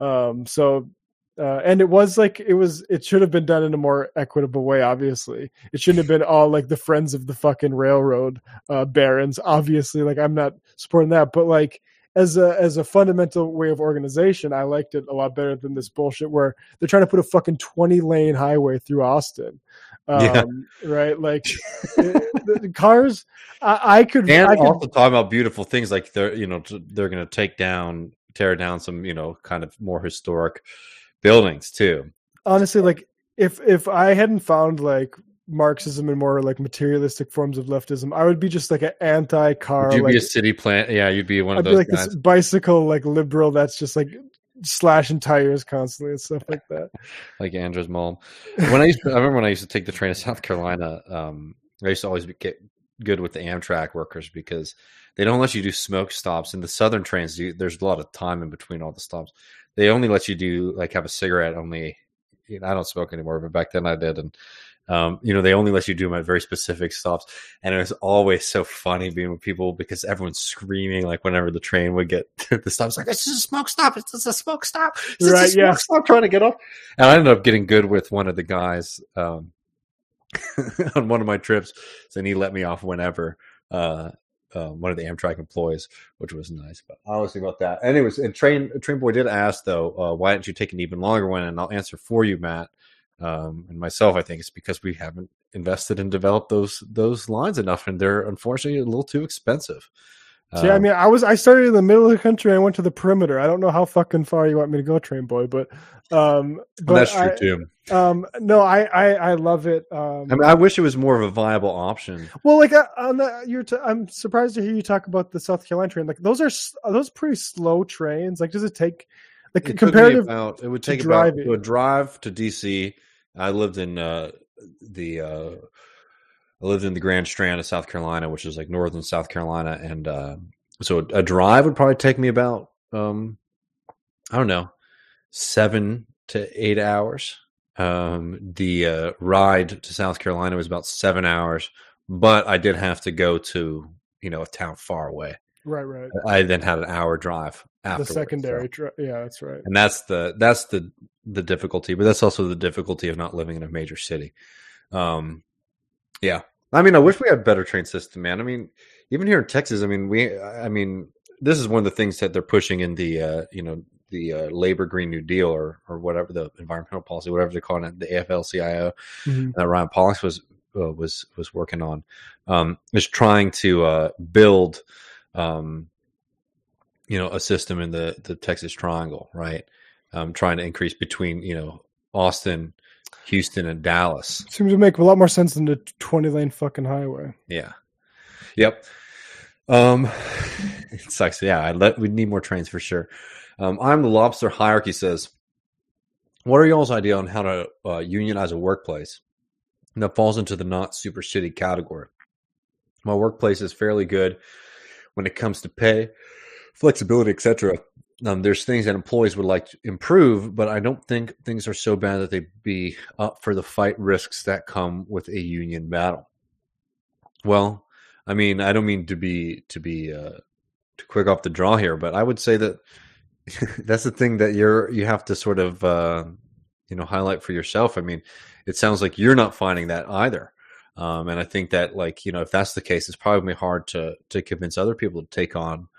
And it should have been done in a more equitable way. Obviously, it shouldn't have been all like the friends of the fucking railroad barons. Obviously, like, I'm not supporting that, but like as a fundamental way of organization, I liked it a lot better than this bullshit where they're trying to put a fucking 20-lane highway through Austin. Right? Like the cars. I could also talk about beautiful things like they're going to tear down some kind of more historic buildings too. Honestly, like if I hadn't found like Marxism and more like materialistic forms of leftism, I would be just like an anti-car. You'd be a city plant. Yeah, you'd be one of those like guys. This bicycle like liberal that's just like slashing tires constantly and stuff like that. Like Andrew's mom. I remember when I used to take the train to South Carolina. I used to always get good with the Amtrak workers because they don't let you do smoke stops. In the Southern trains, there's a lot of time in between all the stops. They only let you do like have a cigarette. Only, I don't smoke anymore, but back then I did, and they only let you do them at very specific stops. And it was always so funny being with people because everyone's screaming like whenever the train would get to the stop. It's like, this is a smoke stop. It's a smoke stop. Right? Yeah. Stop trying to get off. And I ended up getting good with one of the guys on one of my trips, and he let me off whenever. One of the Amtrak employees, which was nice. But I always think about that. Anyways, and Train Boy did ask though, why didn't you take an even longer one? And I'll answer for you, Matt, and myself. I think it's because we haven't invested and developed those lines enough, and they're unfortunately a little too expensive. Yeah, I mean, I started in the middle of the country. I went to the perimeter. I don't know how fucking far you want me to go, Train Boy, but that's true too. No, I love it. I mean, I wish it was more of a viable option. Well, like I'm surprised to hear you talk about the South Carolina train. Like those are pretty slow trains. Like, does it take like It comparative? it would take drive about a drive to DC. I lived in I lived in the Grand Strand of South Carolina, which is like northern South Carolina, and so a drive would probably take me about I don't know, 7 to 8 hours. The ride to South Carolina was about 7 hours, but I did have to go to a town far away. Right. I then had an hour drive afterwards. The secondary, yeah, that's right. And that's the difficulty, but that's also the difficulty of not living in a major city. Yeah. I mean, I wish we had a better train system, man. I mean, even here in Texas, I mean, this is one of the things that they're pushing in the, the Labor Green New Deal or whatever, the environmental policy, whatever they're calling it, the AFL-CIO that Ryan Pollux was working on, is trying to build, a system in the Texas Triangle, right? Trying to increase between, Austin, Houston, and Dallas. Seems to make a lot more sense than the 20-lane fucking highway. Yeah. Yep. It sucks. Yeah, we need more trains for sure. I'm the Lobster Hierarchy says, what are y'all's idea on how to unionize a workplace that falls into the not super shitty category? My workplace is fairly good when it comes to pay, flexibility, etc. There's things that employees would like to improve, but I don't think things are so bad that they'd be up for the fight risks that come with a union battle. Well, I mean, I don't mean to be too quick off the draw here, but I would say that that's the thing that you have to sort of highlight for yourself. I mean, it sounds like you're not finding that either, and I think that if that's the case, it's probably hard to convince other people to take on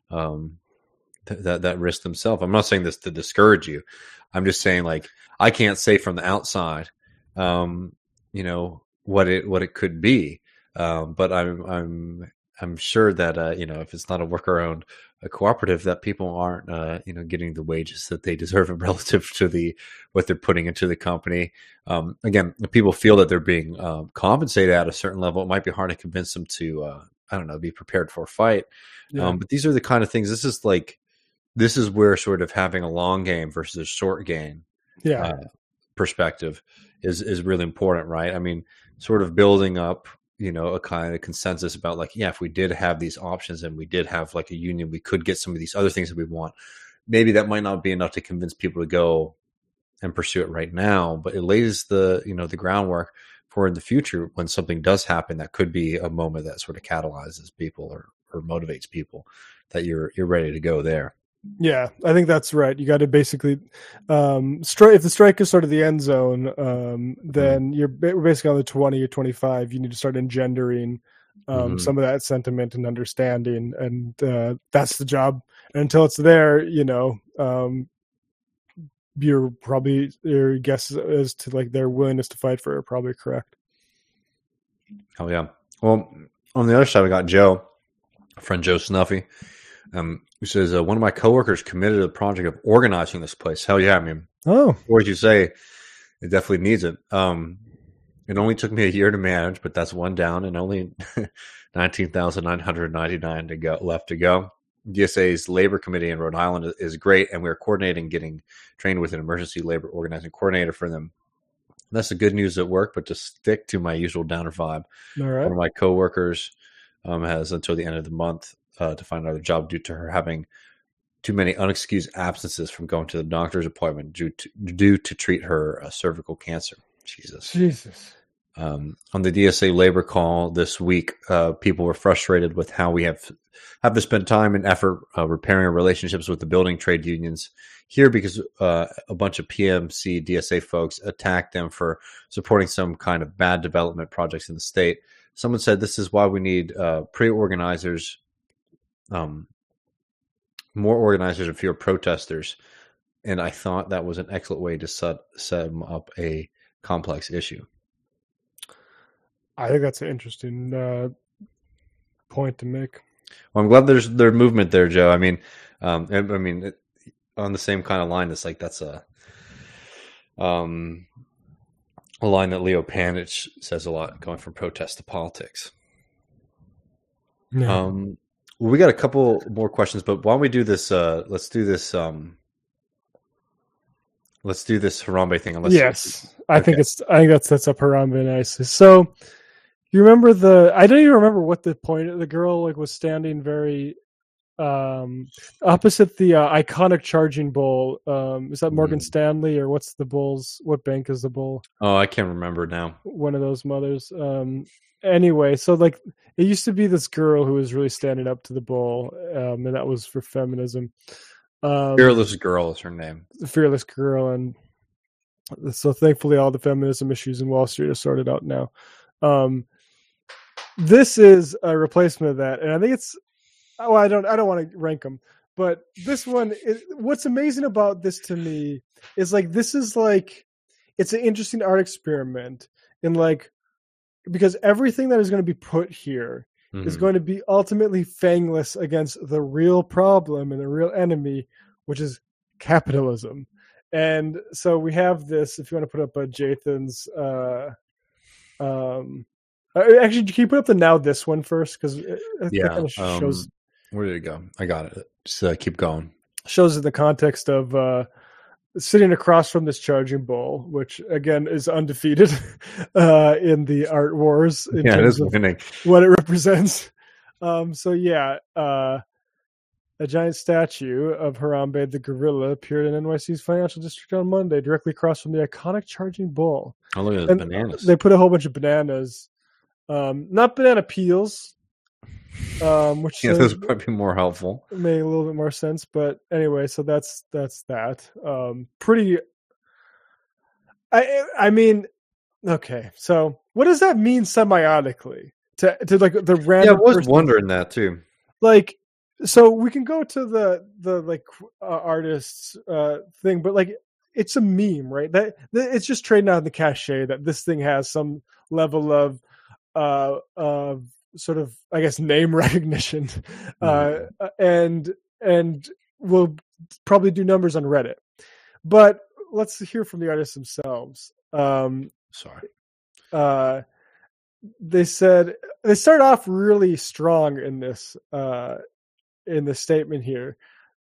that risk themselves. I'm not saying this to discourage you. I'm just saying I can't say from the outside, what it could be. But I'm I'm sure that if it's not a worker-owned a cooperative, that people aren't getting the wages that they deserve relative to what they're putting into the company. Again, if people feel that they're being compensated at a certain level, it might be hard to convince them to be prepared for a fight. Yeah. But these are the kind of things. This is where sort of having a long game versus a short game perspective is really important, right? I mean, sort of building up a kind of consensus about like, if we did have these options and we did have like a union, we could get some of these other things that we want. Maybe that might not be enough to convince people to go and pursue it right now, but it lays the groundwork for in the future when something does happen, that could be a moment that sort of catalyzes people or motivates people that you're ready to go there. Yeah, I think that's right. You got to basically if the strike is sort of the end zone, then you're basically on the 20 or 25. You need to start engendering some of that sentiment and understanding, and that's the job. And until it's there, your guess as to like their willingness to fight for it are probably correct. Oh yeah. Well, on the other side, we got Joe, our friend Joe Snuffy. Who says, one of my coworkers committed to the project of organizing this place. Hell yeah, I mean, or as you say, it definitely needs it. It only took me a year to manage, but that's one down and only 19,999 left to go. DSA's labor committee in Rhode Island is great, and we're coordinating getting trained with an emergency labor organizing coordinator for them. And that's the good news at work, but to stick to my usual downer vibe. All right. One of my coworkers has until the end of the month to find another job due to her having too many unexcused absences from going to the doctor's appointment due to treat her cervical cancer. Jesus. On the DSA labor call this week, people were frustrated with how we have to spend time and effort repairing our relationships with the building trade unions here because a bunch of PMC DSA folks attacked them for supporting some kind of bad development projects in the state. Someone said this is why we need pre-organizers, more organizers and fewer protesters. And I thought that was an excellent way to set up a complex issue. I think that's an interesting point to make. Well, I'm glad there's movement there, Joe. I mean, on the same kind of line, it's like that's a line that Leo Panich says a lot, going from protest to politics. Yeah. We got a couple more questions, but why don't we do this? Let's do this Harambe thing. I think that sets up Harambe nicely. So you remember I don't even remember what the point of the girl was standing very opposite the iconic charging bull. Is that Morgan Stanley or what's the bull's? What bank is the bull? Oh, I can't remember now. One of those mothers. Anyway, so it used to be this girl who was really standing up to the bull, and that was for feminism. Fearless Girl is her name. Fearless Girl, and so thankfully all the feminism issues in Wall Street are sorted out now. This is a replacement of that, and I think it's. Oh, I don't want to rank them, but this one. What's amazing about this to me is this is it's an interesting art experiment in because everything that is going to be put here is going to be ultimately fangless against the real problem and the real enemy, which is capitalism. And so we have this. If you want to put up Jathan's, actually, can you put up the now this one first? Because it shows. Where did it go? I got it. Just keep going. Shows in the context of sitting across from this charging bull, which again is undefeated in the art wars. It is winning. What it represents. A giant statue of Harambe the gorilla appeared in NYC's financial district on Monday, directly across from the iconic charging bull. Oh, look at the bananas. They put a whole bunch of bananas, not banana peels. Which those might be more helpful. Made a little bit more sense, but anyway, so that's that. Pretty. I mean, okay. So what does that mean semiotically to the random? Yeah, I was wondering that too. So we can go to the artists thing, but it's a meme, right? That it's just trading out the cachet that this thing has some level of sort of, I guess, name recognition, and will probably do numbers on Reddit. But let's hear from the artists themselves. They said they start off really strong in this statement here.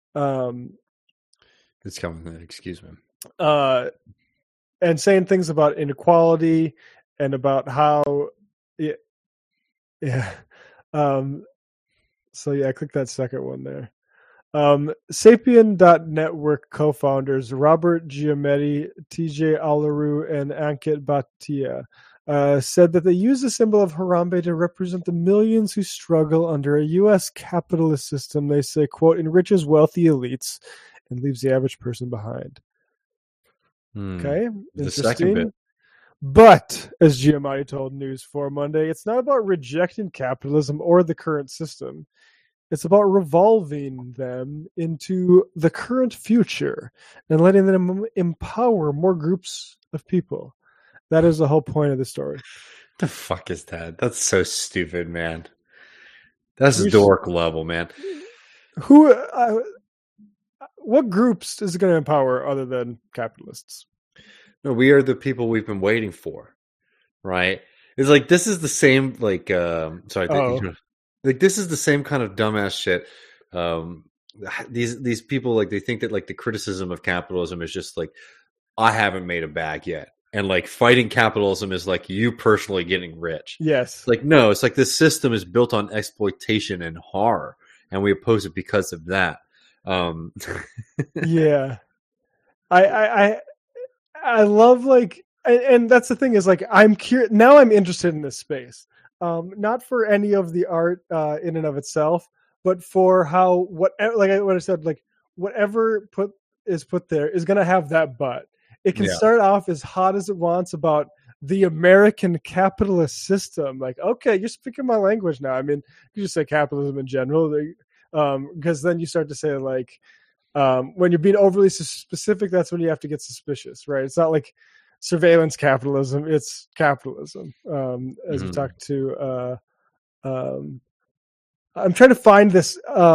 It's coming. Excuse me. And saying things about inequality and about how, so yeah, click that second one there. Sapien.network co-founders Robert Giametti, TJ Alaru, and Ankit Bhatia said that they use the symbol of Harambe to represent the millions who struggle under a U.S. capitalist system. They say, quote, enriches wealthy elites and leaves the average person behind. Okay, interesting. But, as Giamatti told News 4 Monday, it's not about rejecting capitalism or the current system. It's about revolving them into the current future and letting them empower more groups of people. That is the whole point of the story. The fuck is that? That's so stupid, man. That's dork level, man. What groups is it going to empower other than capitalists? No, we are the people we've been waiting for, right? It's like this is the same, like, this is the same kind of dumbass shit. These people, like, they think that, like, the criticism of capitalism is just like, I haven't made a bag yet, and like fighting capitalism is like you personally getting rich. Yes, it's like, no, it's like this system is built on exploitation and horror, and we oppose it because of that. Yeah, I love, like, and that's the thing is, like, I'm curious now. I'm interested in this space, not for any of the art in and of itself, but for how whatever, like what I said, like whatever is put there is going to have that butt. It can start off as hot as it wants about the American capitalist system. Like, okay, you're speaking my language now. I mean, you just say capitalism in general, because then you start to say, like, when you're being overly specific, that's when you have to get suspicious, right? It's not like surveillance capitalism; it's capitalism. As we talked to, I'm trying to find this.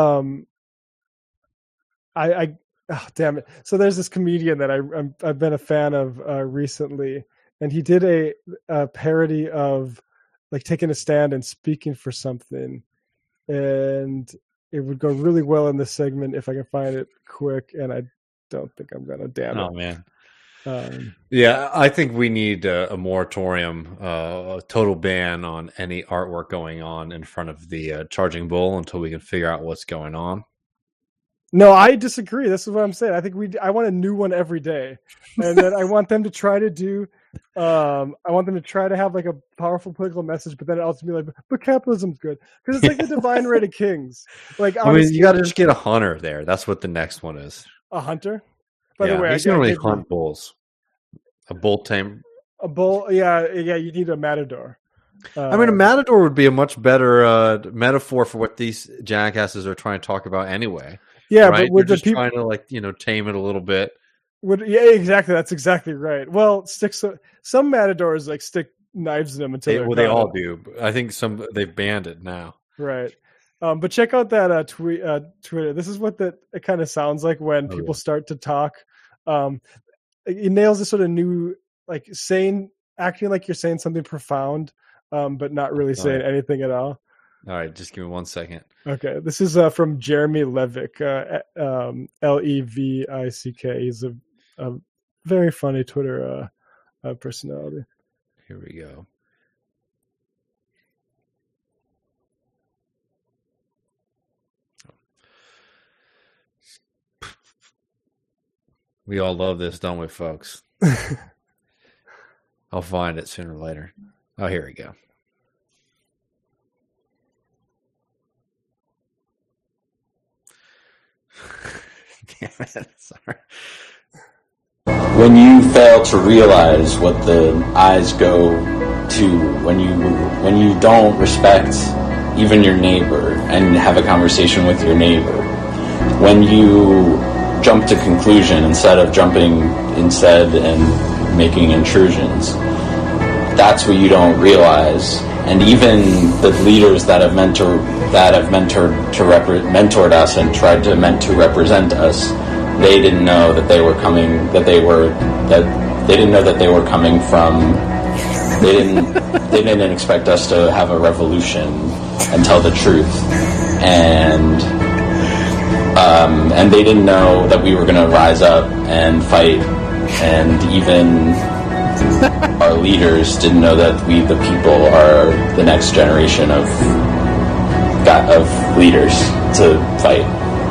Oh, damn it! So there's this comedian that I've been a fan of recently, and he did a parody of, like, taking a stand and speaking for something, and it would go really well in this segment if I can find it quick, and I don't think I'm gonna. Damn it! Oh man. Yeah, I think we need a moratorium, a total ban on any artwork going on in front of the Charging Bull until we can figure out what's going on. No, I disagree. This is what I'm saying. I think I want a new one every day, and then I want them to try to do. I want them to try to have, like, a powerful political message, but then also be like, "But capitalism's good," because it's like the Divine Right of Kings. Like, I mean, you got to just get a hunter there. That's what the next one is. A hunter. By the way, he's going to hunt bulls. A bull tame. A bull. Yeah. You need a matador. I mean, a matador would be a much better metaphor for what these jackasses are trying to talk about anyway. Yeah, right? but we're just trying to, like, tame it a little bit. Yeah, exactly. That's exactly right. Well, some matadors, like, stick knives in them until they all do. I think they've banned it now. Right. But check out that Twitter. This is what it kind of sounds like when people start to talk. It nails this sort of new, like, acting like you're saying something profound, but not really saying anything at all. All right, just give me 1 second. Okay, this is from Jeremy Levick, Levick. He's a very funny Twitter personality. Here we go. We all love this, don't we, folks? I'll find it sooner or later. Oh, here we go. Damn it, sorry. When you fail to realize what the eyes go to, when you don't respect even your neighbor and have a conversation with your neighbor, when you jump to conclusion instead and making intrusions, that's what you don't realize And even the leaders that have mentored us and tried to represent us, they didn't know that they were coming. They didn't know that they were coming from. They didn't expect us to have a revolution and tell the truth, and they didn't know that we were going to rise up and fight, and even our leaders didn't know that we, the people, are the next generation of leaders to fight.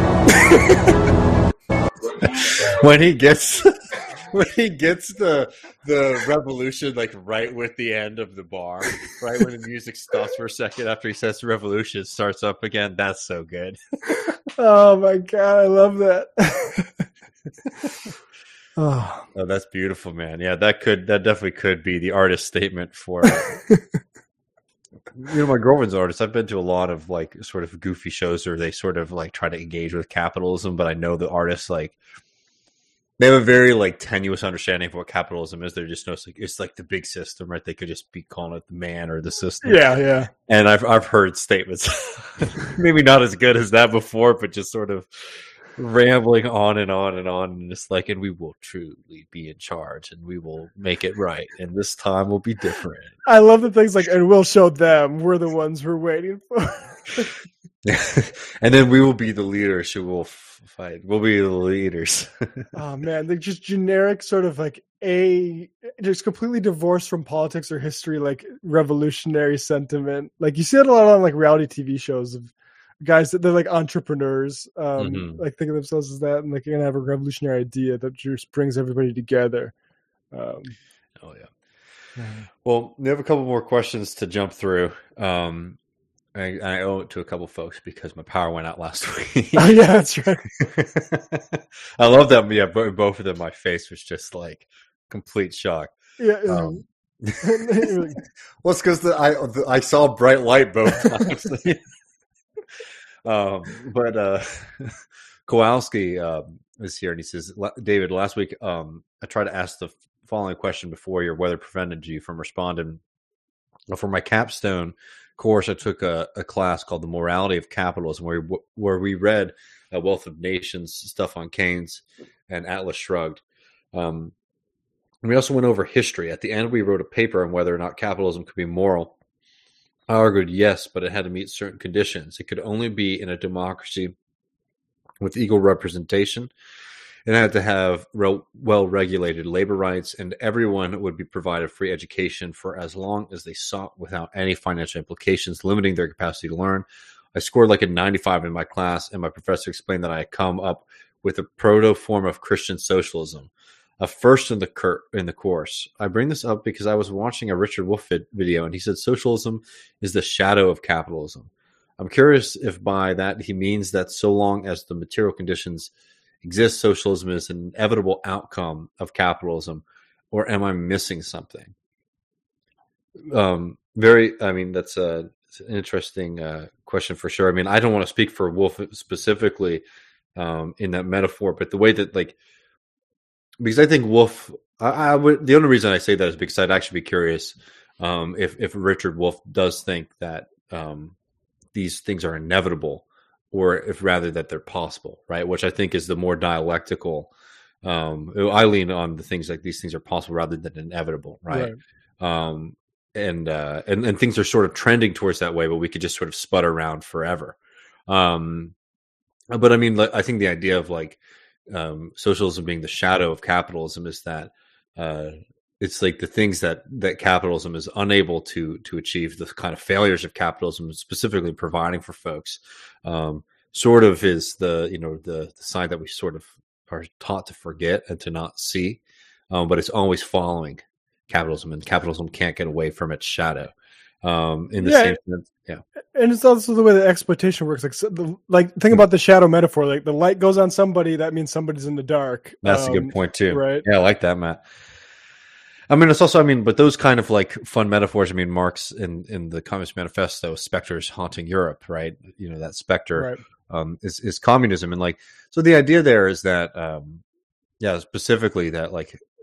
When he gets the revolution like right with the end of the bar, right when the music stops for a second after he says revolution starts up again, that's so good. Oh my god, I love that. Oh, that's beautiful, man. Yeah, that definitely could be the artist statement for my girlfriend's artist. I've been to a lot of like sort of goofy shows where they sort of like try to engage with capitalism, but I know the artists like they have a very like tenuous understanding of what capitalism is. They're just know it's like the big system, right? They could just be calling it the man or the system. Yeah. And I've heard statements, maybe not as good as that before, but just sort of rambling on and on and on, and just like, and we will truly be in charge, and we will make it right, and this time will be different. I love the things like, and we'll show them we're the ones we're waiting for. And then we will be the leaders who will fight. We'll be the leaders. Oh man, they're just generic sort of like just completely divorced from politics or history, like revolutionary sentiment. Like you see it a lot on like reality TV shows of guys that they're like entrepreneurs, like think of themselves as that, and like you're gonna have a revolutionary idea that just brings everybody together. Oh yeah. Well, we have a couple more questions to jump through. I owe it to a couple folks because my power went out last week. Oh yeah, that's right. I love that. Yeah, both of them. My face was just like complete shock. Yeah. Well, it's because I saw bright light both times. But Kowalski is here, and he says, David, last week I tried to ask the following question before your weather prevented you from responding. For my capstone course, I took a class called The Morality of Capitalism, where we read Wealth of Nations, stuff on Keynes, and Atlas Shrugged. And we also went over history. At the end, we wrote a paper on whether or not capitalism could be moral. I argued yes, but it had to meet certain conditions. It could only be in a democracy with equal representation. It had to have well-regulated labor rights, and everyone would be provided free education for as long as they sought without any financial implications, limiting their capacity to learn. I scored like a 95 in my class, and my professor explained that I had come up with a proto-form of Christian socialism, a first in the course. I bring this up because I was watching a Richard Wolff video, and he said socialism is the shadow of capitalism. I'm curious if by that he means that so long as the material conditions exist, socialism is an inevitable outcome of capitalism, or am I missing something? That's an interesting question for sure. I mean, I don't want to speak for Wolff specifically in that metaphor, but the way that because I think Wolff, I would. The only reason I say that is because I'd actually be curious if Richard Wolff does think that these things are inevitable, or if rather that they're possible, right? Which I think is the more dialectical. I lean on the things like these things are possible rather than inevitable, right? And things are sort of trending towards that way, but we could just sort of sputter around forever. But I mean, I think the idea of socialism being the shadow of capitalism is that it's like the things that capitalism is unable to achieve, the kind of failures of capitalism, specifically providing for folks, sort of is the side that we sort of are taught to forget and to not see, but it's always following capitalism, and capitalism can't get away from its shadow. In the same sense, yeah. And it's also the way that exploitation works. Think about the shadow metaphor. Like the light goes on somebody, that means somebody's in the dark. That's a good point too. Right? Yeah, I like that, Matt. I mean, it's also, but those kind of fun metaphors. I mean, Marx in the Communist Manifesto, specters haunting Europe, right? That specter is communism, and so the idea there is that, specifically that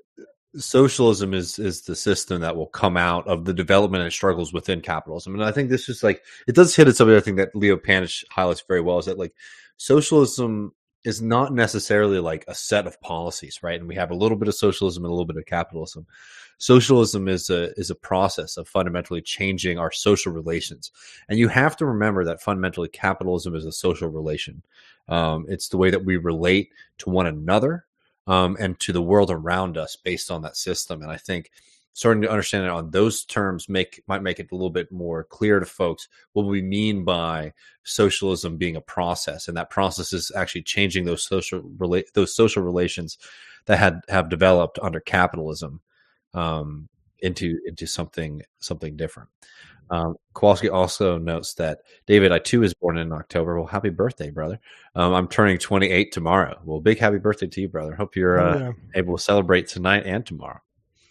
socialism is the system that will come out of the development and struggles within capitalism. And I think this is like, it does hit at something I think that Leo Panich highlights very well, is that like socialism is not necessarily like a set of policies, right? And we have a little bit of socialism and a little bit of capitalism. Socialism is a process of fundamentally changing our social relations. And you have to remember that fundamentally capitalism is a social relation. It's the way that we relate to one another, and to the world around us based on that system. And I think starting to understand it on those terms might make it a little bit more clear to folks what we mean by socialism being a process. And that process is actually changing those social relations that have developed under capitalism into something different. Kowalski also notes that David, I too was born in October. Well, happy birthday, brother. I'm turning 28 tomorrow. Well, big happy birthday to you, brother. Hope you're able to celebrate tonight and tomorrow.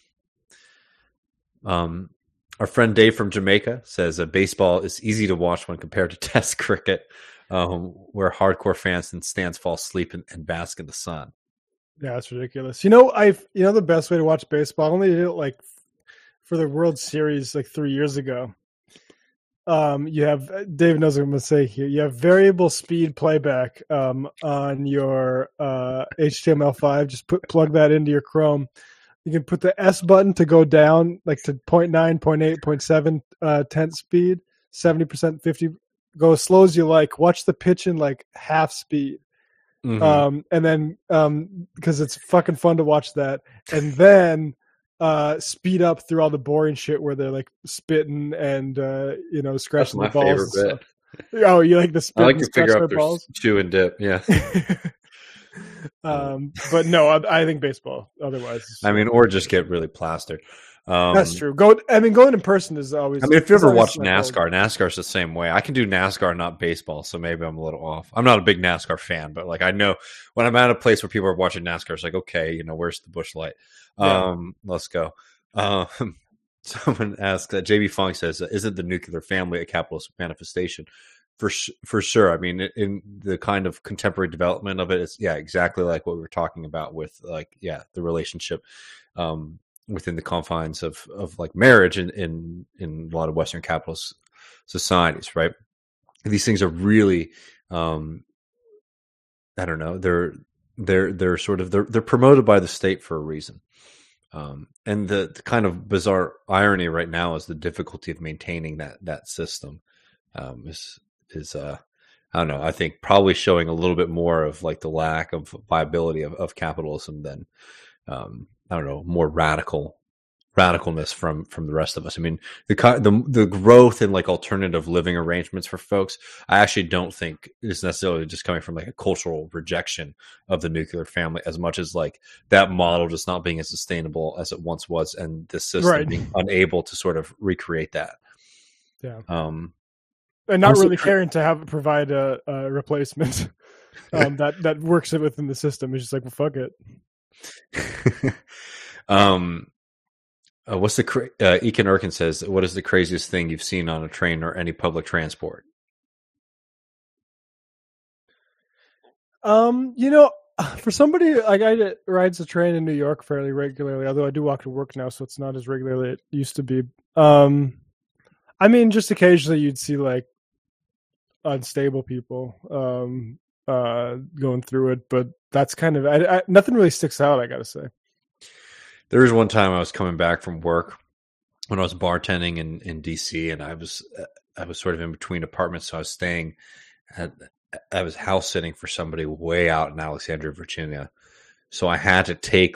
Our friend Dave from Jamaica says baseball is easy to watch when compared to Test cricket, where hardcore fans and stands fall asleep and bask in the sun. Yeah, it's ridiculous. The best way to watch baseball, I only did it like for the World Series like 3 years ago. You have, David knows what I'm going to say here. You have variable speed playback on your HTML5. Just plug that into your Chrome. You can put the S button to go down like to 0.9, 0.8, 0.7 tenth speed, 70%, 50. Go as slow as you like. Watch the pitch in like half speed. Mm-hmm. And then because it's fucking fun to watch that. And then speed up through all the boring shit where they're like spitting and scratching the balls. That's my favorite bit. Oh, you like the spit? I like to figure out their balls? Chew and dip. Yeah. But no, I think baseball. Otherwise, or just get really plastered. That's true. Going in person is always. If you ever watch NASCAR's the same way. I can do NASCAR, not baseball, so maybe I'm a little off. I'm not a big NASCAR fan, but like I know when I'm at a place where people are watching NASCAR, it's like, okay, where's the bush light? Let's go. Someone asked, JB Fong says, isn't the nuclear family a capitalist manifestation? For sure. In the kind of contemporary development of it, it's exactly like what we were talking about with the relationship within the confines of like marriage in a lot of Western capitalist societies, right? These things are really, I don't know, they're sort of they're promoted by the state for a reason. And the kind of bizarre irony right now is the difficulty of maintaining that system is I don't know, I think probably showing a little bit more of like the lack of viability of capitalism than I don't know, more radicalness from the rest of us. The growth in like alternative living arrangements for folks, I actually don't think is necessarily just coming from like a cultural rejection of the nuclear family as much as like that model just not being as sustainable as it once was, and the system being unable to sort of recreate that. Yeah. And not really caring to provide a replacement that works within the system. It's just like, well, fuck it. What's the Ekin Erkin says, what is the craziest thing you've seen on a train or any public transport? For somebody like I rides the train in New York fairly regularly, although I do walk to work now, so it's not as regularly as it used to be. Just occasionally you'd see like unstable people going through it, but that's kind of nothing really sticks out, I gotta say. There was one time I was coming back from work when I was bartending in DC, and I was sort of in between apartments, so I was staying I was house sitting for somebody way out in Alexandria, Virginia. So I had to take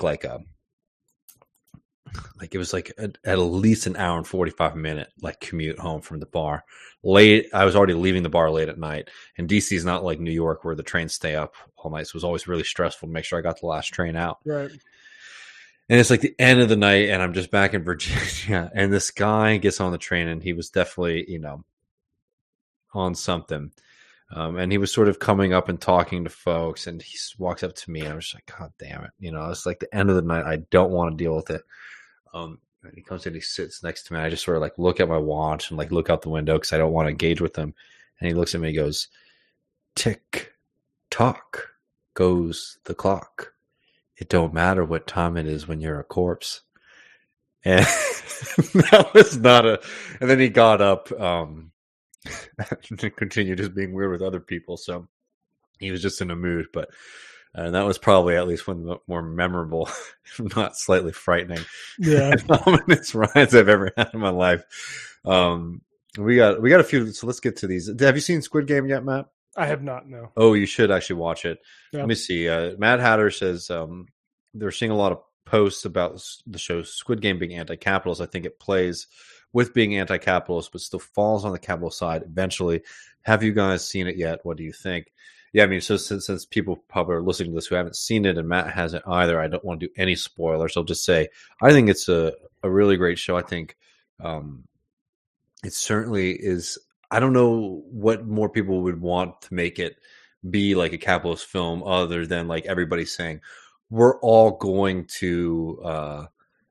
it was like at least an hour and 45-minute like commute home from the bar. Late, I was already leaving the bar late at night, and DC is not like New York where the trains stay up all night. So it was always really stressful to make sure I got the last train out. Right. And it's like the end of the night, and I'm just back in Virginia, and this guy gets on the train, and he was definitely, on something. And he was sort of coming up and talking to folks, and he walks up to me, and I was like, God damn it. It's like the end of the night. I don't want to deal with it. And he comes in, he sits next to me. I just sort of like look at my watch and like look out the window because I don't want to engage with him. And he looks at me and goes, tick tock goes the clock. it don't matter what time it is when you're a corpse. And that was not a. And then he got up and continued just being weird with other people. So he was just in a mood. But that was probably at least one of the more memorable, if not slightly frightening, ominous rides I've ever had in my life. We got a few. So let's get to these. Have you seen Squid Game yet, Matt? I have not. No. Oh, you should actually watch it. Yeah. Let me see. Mad Hatter says they're seeing a lot of posts about the show Squid Game being anti-capitalist. I think it plays with being anti-capitalist, but still falls on the capitalist side eventually. Have you guys seen it yet? What do you think? Yeah, I mean, so since people probably are listening to this who haven't seen it, and Matt hasn't either, I don't want to do any spoilers. I'll just say I think it's a really great show. I think it certainly is. I don't know what more people would want to make it be like a capitalist film other than like everybody saying, we're all going to,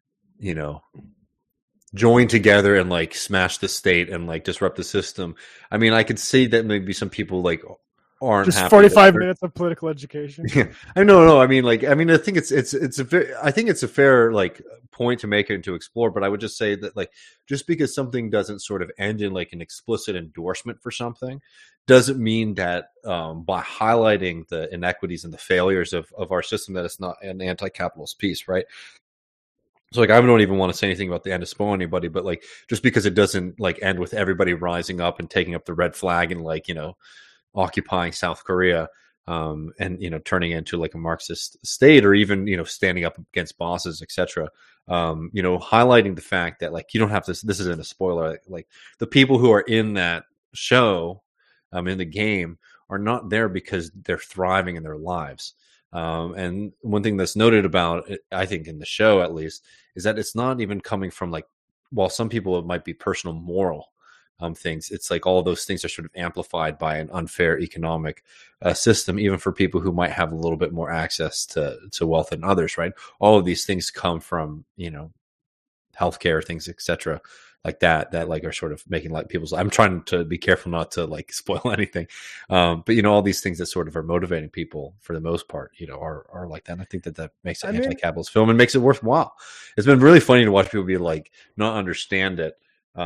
join together and like smash the state and like disrupt the system. I mean, I could see that maybe some people like aren't just happy 45 minutes of political education. Yeah, no. I think it's a fair like point to make and to explore. But I would just say that like just because something doesn't sort of end in like an explicit endorsement for something doesn't mean that by highlighting the inequities and the failures of our system that it's not an anti-capitalist piece, right? So like I don't even want to say anything about the end of spoil anybody, but like just because it doesn't like end with everybody rising up and taking up the red flag and like occupying South Korea and turning it into like a Marxist state or even standing up against bosses, etc. Highlighting the fact that like you don't have to. This isn't a spoiler. Like the people who are in that show, in the game, are not there because they're thriving in their lives. And one thing that's noted about it, I think, in the show at least, is that it's not even coming from like, while some people it might be personal moral things, it's like all those things are sort of amplified by an unfair economic system, even for people who might have a little bit more access to wealth than others, right? All of these things come from healthcare things, etc., like that like are sort of making like people's. I'm trying to be careful not to like spoil anything, but all these things that sort of are motivating people for the most part, are like that. And I think that makes an anti-capitalist film and makes it worthwhile. It's been really funny to watch people be like not understand it.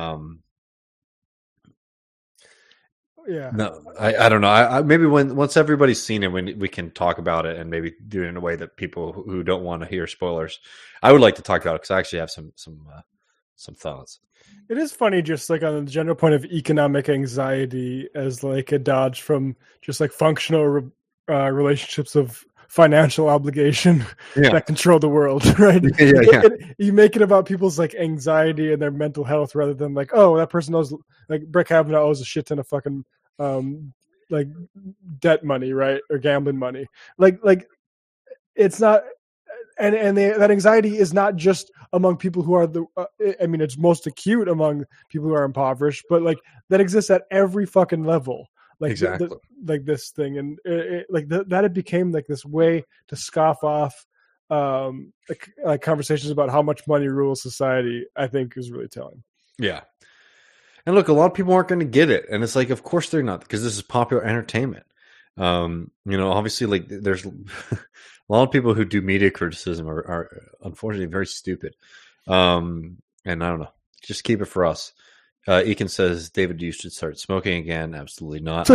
Yeah. No, I don't know. I maybe once everybody's seen it, we can talk about it and maybe do it in a way that people who don't want to hear spoilers. I would like to talk about it because I actually have some thoughts. It is funny, just like on the general point of economic anxiety as like a dodge from just like functional relationships of financial obligation that control the world, right? Yeah. You make it about people's like anxiety and their mental health rather than like, oh, that person knows, like Brett Kavanaugh owes a shit ton of fucking like debt money, right, or gambling money. Like it's not, and that anxiety is not just among people who are it's most acute among people who are impoverished, but like that exists at every fucking level. Like exactly. Like this thing, and that it became like this way to scoff off like conversations about how much money rules society. I think is really telling. Yeah, and look, a lot of people aren't going to get it, and it's like, of course they're not, because this is popular entertainment. Obviously, like there's a lot of people who do media criticism are unfortunately very stupid, and I don't know. Just keep it for us. Eakin says, David, you should start smoking again. Absolutely not.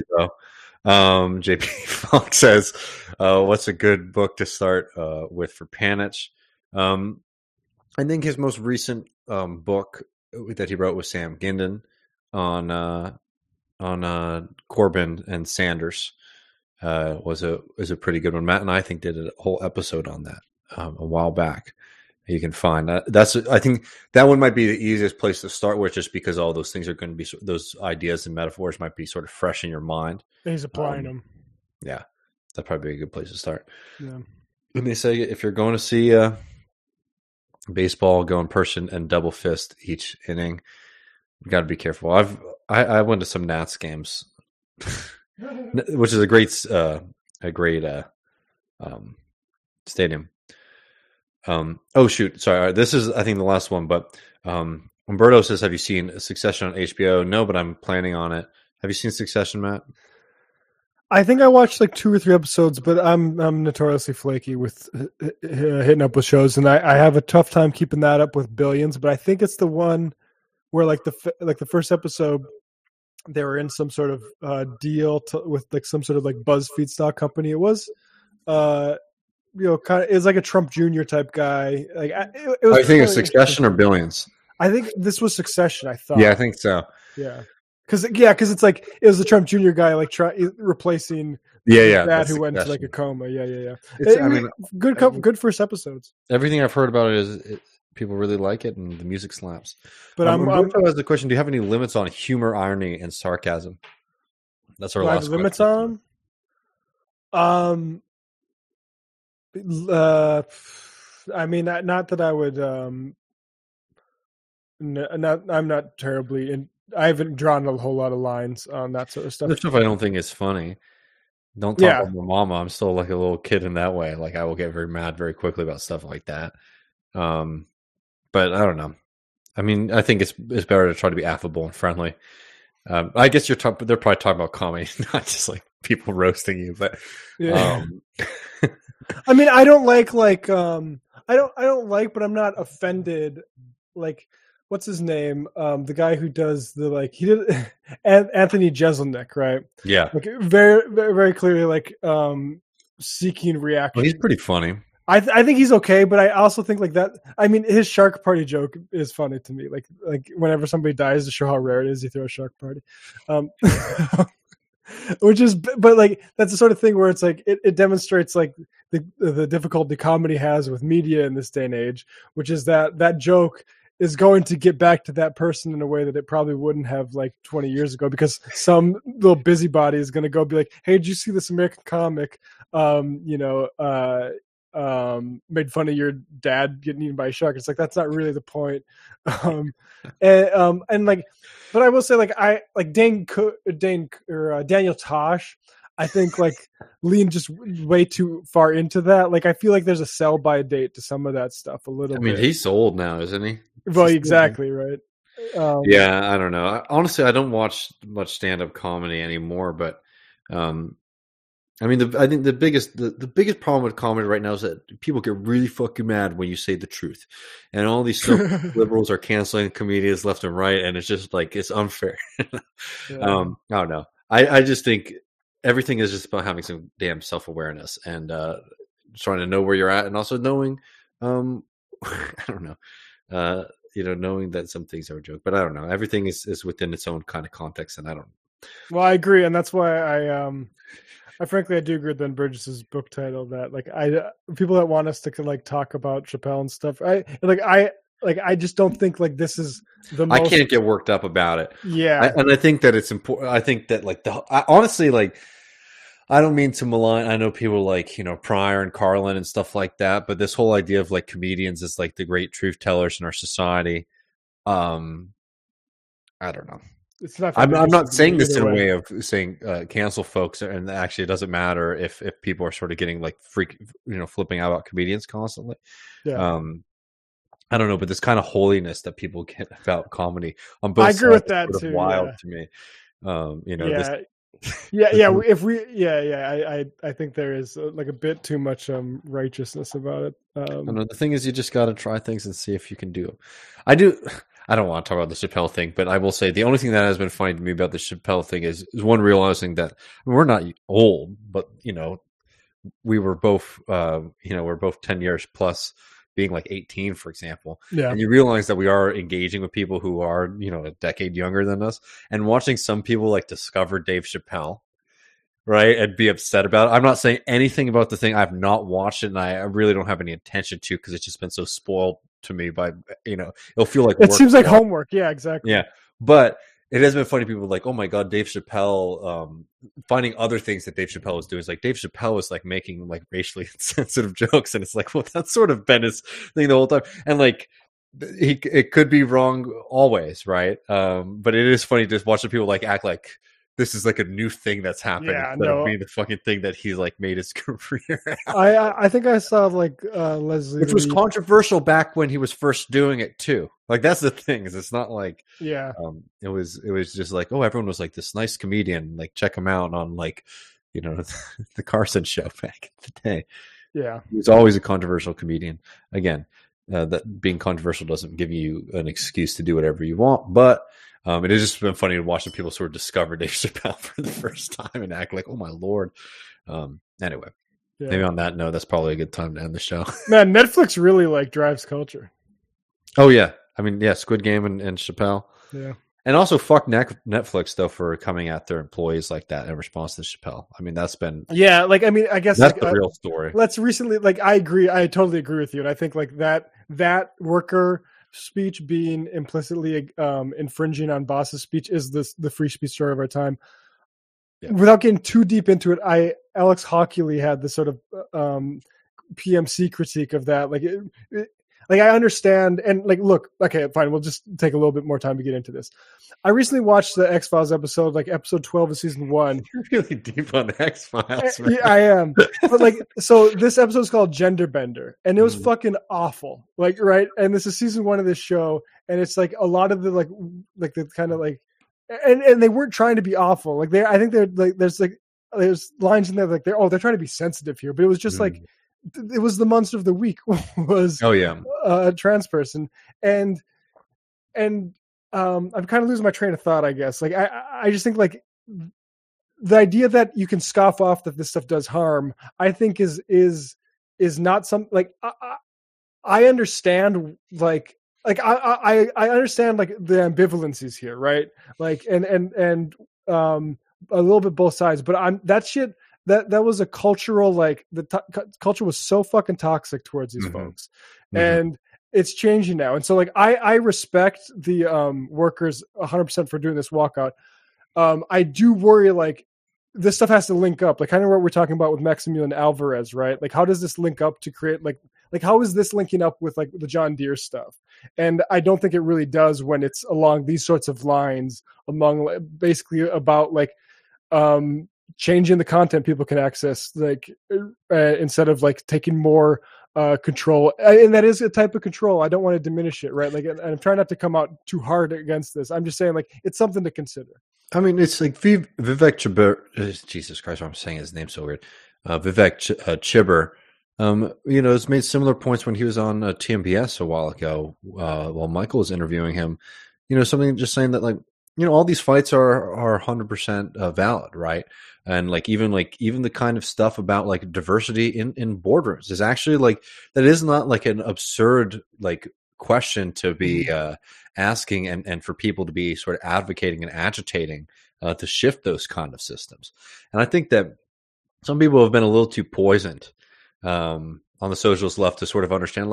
JP Fox says, what's a good book to start with for Panitch? I think his most recent book that he wrote with Sam Gindin on Corbyn and Sanders is a pretty good one. Matt and I think did a whole episode on that a while back. You can find that. I think that one might be the easiest place to start with, just because all those things are going to be, those ideas and metaphors might be sort of fresh in your mind. He's applying them. Yeah, that'd probably be a good place to start. Yeah. And they say if you're going to see baseball, go in person and double fist each inning. You got to be careful. I went to some Nats games, which is a great stadium. Oh shoot, sorry. This is, I think, the last one. But Umberto says, "Have you seen Succession on HBO?" No, but I'm planning on it. Have you seen Succession, Matt? I think I watched like 2 or 3 episodes, but I'm notoriously flaky with hitting up with shows, and I have a tough time keeping that up with Billions. But I think it's the one where like the first episode, they were in some sort of deal with like some sort of like BuzzFeed style company. It was, kind of it's like a Trump Jr. type guy. Like it was. I think it's Succession or Billions. I think this was Succession. I thought. Yeah, I think so. Yeah. Because it's like it was the Trump Jr. guy like replacing dad who went into like a coma. Yeah. Good first episodes. Everything I've heard about it is people really like it and the music slaps. But I'm the question: do you have any limits on humor, irony, and sarcasm? That's our last limits question. on. I mean, not that I would. I'm not terribly. I haven't drawn a whole lot of lines on that sort of stuff. The stuff I don't think is funny. Don't talk about my mama. I'm still like a little kid in that way. Like I will get very mad very quickly about stuff like that. But I don't know. I mean, I think it's better to try to be affable and friendly. I guess they're probably talking about comedy, not just like people roasting you. But I mean, I don't like I don't like, but I'm not offended. Like, what's his name? The guy who does he did Anthony Jeselnik, right? Yeah. Like very, very, very clearly like seeking reaction. Well, he's pretty funny. I think he's okay, but I also think like that. I mean, his shark party joke is funny to me. Like whenever somebody dies, to show how rare it is, you throw a shark party. Which is, but like that's the sort of thing where it's like it demonstrates like the difficulty comedy has with media in this day and age, which is that joke is going to get back to that person in a way that it probably wouldn't have like 20 years ago, because some little busybody is going to go be like, hey, did you see this American comic? Made fun of your dad getting eaten by a shark. It's like, that's not really the point. And like, but I will say like, Daniel Tosh, I think like lean just way too far into that. Like, I feel like there's a sell by date to some of that stuff a little bit. I mean, he's old now, isn't he? Well, exactly. Right. Yeah. I don't know. Honestly, I don't watch much stand-up comedy anymore, but, I mean, I think the biggest problem with comedy right now is that people get really fucking mad when you say the truth, and all these liberals are canceling comedians left and right, and it's just like it's unfair. I don't know. I just think everything is just about having some damn self-awareness and trying to know where you're at, and also knowing, I don't know, knowing that some things are a joke, but I don't know. Everything is within its own kind of context, and I don't. Well, I agree, and that's why I frankly do agree with Ben Burgess's book title that like people that want us to like talk about Chappelle and stuff. I just don't think like this is the most. I can't get worked up about it. Yeah, and I think that it's important. I think that like honestly, like I don't mean to malign. I know people like Pryor and Carlin and stuff like that, but this whole idea of like comedians as like the great truth tellers in our society, I don't know. It's not. I'm not saying this in a way of saying cancel folks, and actually it doesn't matter if people are sort of getting like flipping out about comedians constantly. Yeah. I don't know, but this kind of holiness that people get about comedy on both sides, I agree with that too. Wild to me. I think there is like a bit too much righteousness about it. I know, the thing is, you just got to try things and see if you can do it. I don't want to talk about the Chappelle thing, but I will say the only thing that has been funny to me about the Chappelle thing is one realizing that we're not old, but we were both we're both 10 years plus, being like 18, for example. Yeah. And you realize that we are engaging with people who are a decade younger than us, and watching some people like discover Dave Chappelle, right, and be upset about it. I'm not saying anything about the thing. I've not watched it, and I really don't have any intention to, because it's just been so spoiled to me by it'll feel like it seems like homework. Yeah, exactly. Yeah, but it has been funny. People like, oh my god, Dave Chappelle, finding other things that Dave Chappelle was doing. It's like Dave Chappelle was like making like racially insensitive jokes, and it's like, well, that's sort of been his thing the whole time. And like it could be wrong always, right? But it is funny to watch the people like act like this is like a new thing that's happened, instead of being the fucking thing that he's like made his career out. I think I saw like Leslie, which was controversial back when he was first doing it too. Like that's the thing, is it's not like it was just like, oh, everyone was like, this nice comedian, like check him out on like the Carson show back in the day. Yeah. He was always a controversial comedian. Again, that being controversial doesn't give you an excuse to do whatever you want, but it has just been funny to watch the people sort of discover Dave Chappelle for the first time and act like, oh my Lord. Anyway, maybe on that note, that's probably a good time to end the show. Man, Netflix really like drives culture. Oh yeah. I mean, yeah, Squid Game and Chappelle. Yeah. And also fuck Netflix though for coming at their employees like that in response to Chappelle. I mean, that's been I guess that's the real story. Let's recently I agree. I totally agree with you, and I think like that worker speech being implicitly infringing on boss's speech is the free speech story of our time. Yeah. Without getting too deep into it, Alex Hockley had this sort of PMC critique of that. Like I understand, and like, look, okay, fine. We'll just take a little bit more time to get into this. I recently watched the X-Files episode, like episode 12 of season 1. You're really deep on X-Files. Yeah, I am. But so this episode is called Gender Bender, and it was fucking awful. Right? And this is season 1 of this show, and it's like a lot of the the kind of and they weren't trying to be awful. I think they're like there's lines in there like they're trying to be sensitive here, but it was just like. It was the monster of the week was a trans person, and I'm kind of losing my train of thought, I guess. Like I just think like the idea that you can scoff off that this stuff does harm, I think is not some like I understand I understand like the ambivalencies here, right? Like and a little bit both sides, but that shit. That was a cultural culture was so fucking toxic towards these folks, and it's changing now. And so I respect the workers 100% for doing this walkout. I do worry this stuff has to link up, kind of what we're talking about with Maximilian Alvarez, right? Like how does this link up to create like how is this linking up with the John Deere stuff? And I don't think it really does when it's along these sorts of lines among basically about changing the content people can access, instead of taking more control, and that is a type of control. I don't want to diminish it, right? And I'm trying not to come out too hard against this. I'm just saying, it's something to consider. I mean, it's like Vivek Chibber. Jesus Christ, I'm saying his name so weird. Vivek Chibber. Has made similar points when he was on TMBS a while ago, while Michael was interviewing him. Something just saying that all these fights are 100% valid, right? And even the kind of stuff about diversity in boardrooms is actually that is not an absurd question to be asking and for people to be sort of advocating and agitating to shift those kind of systems. And I think that some people have been a little too poisoned on the socialist left to sort of understand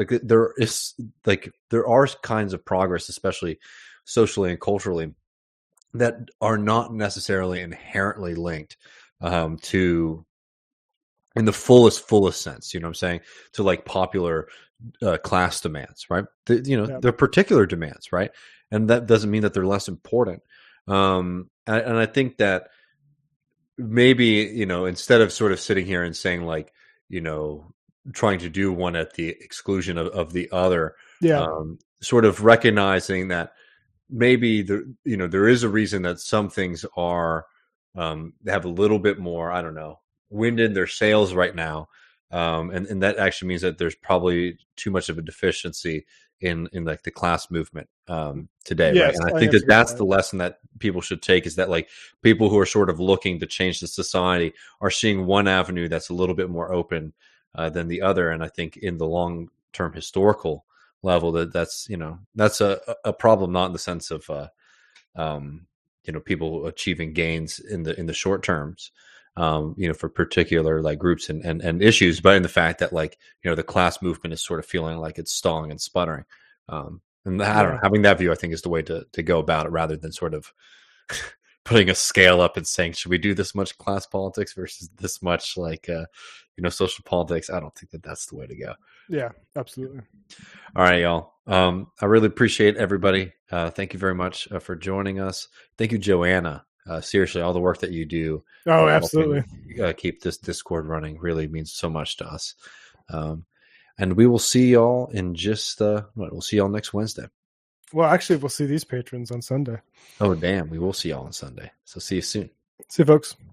there are kinds of progress, especially socially and culturally, that are not necessarily inherently linked to, in the fullest sense, you know what I'm saying, to popular class demands, right? They're particular demands, right? And that doesn't mean that they're less important. And I think that maybe, instead of sort of sitting here and saying trying to do one at the exclusion of the other, sort of recognizing that maybe there is a reason that some things are have a little bit more, I don't know, wind in their sails right now, and that actually means that there's probably too much of a deficiency in the class movement today. Yes, right? And I think that's the lesson that people should take, is that people who are sort of looking to change the society are seeing one avenue that's a little bit more open than the other. And I think in the long term historical level, that's a problem, not in the sense of people achieving gains in the short terms, for particular groups and issues, but in the fact that the class movement is sort of feeling like it's stalling and sputtering. And I don't know, having that view, I think, is the way to go about it, rather than sort of putting a scale up and saying, should we do this much class politics versus this much social politics? I don't think that that's the way to go. Yeah, absolutely. All right, y'all. I really appreciate everybody. Thank you very much for joining us. Thank you, Joanna. Seriously, all the work that you do. Oh, absolutely. Keep this Discord running really means so much to us. And we will see y'all in we'll see y'all next Wednesday. Well, actually, we'll see these patrons on Sunday. Oh, damn. We will see y'all on Sunday. So see you soon. See you, folks.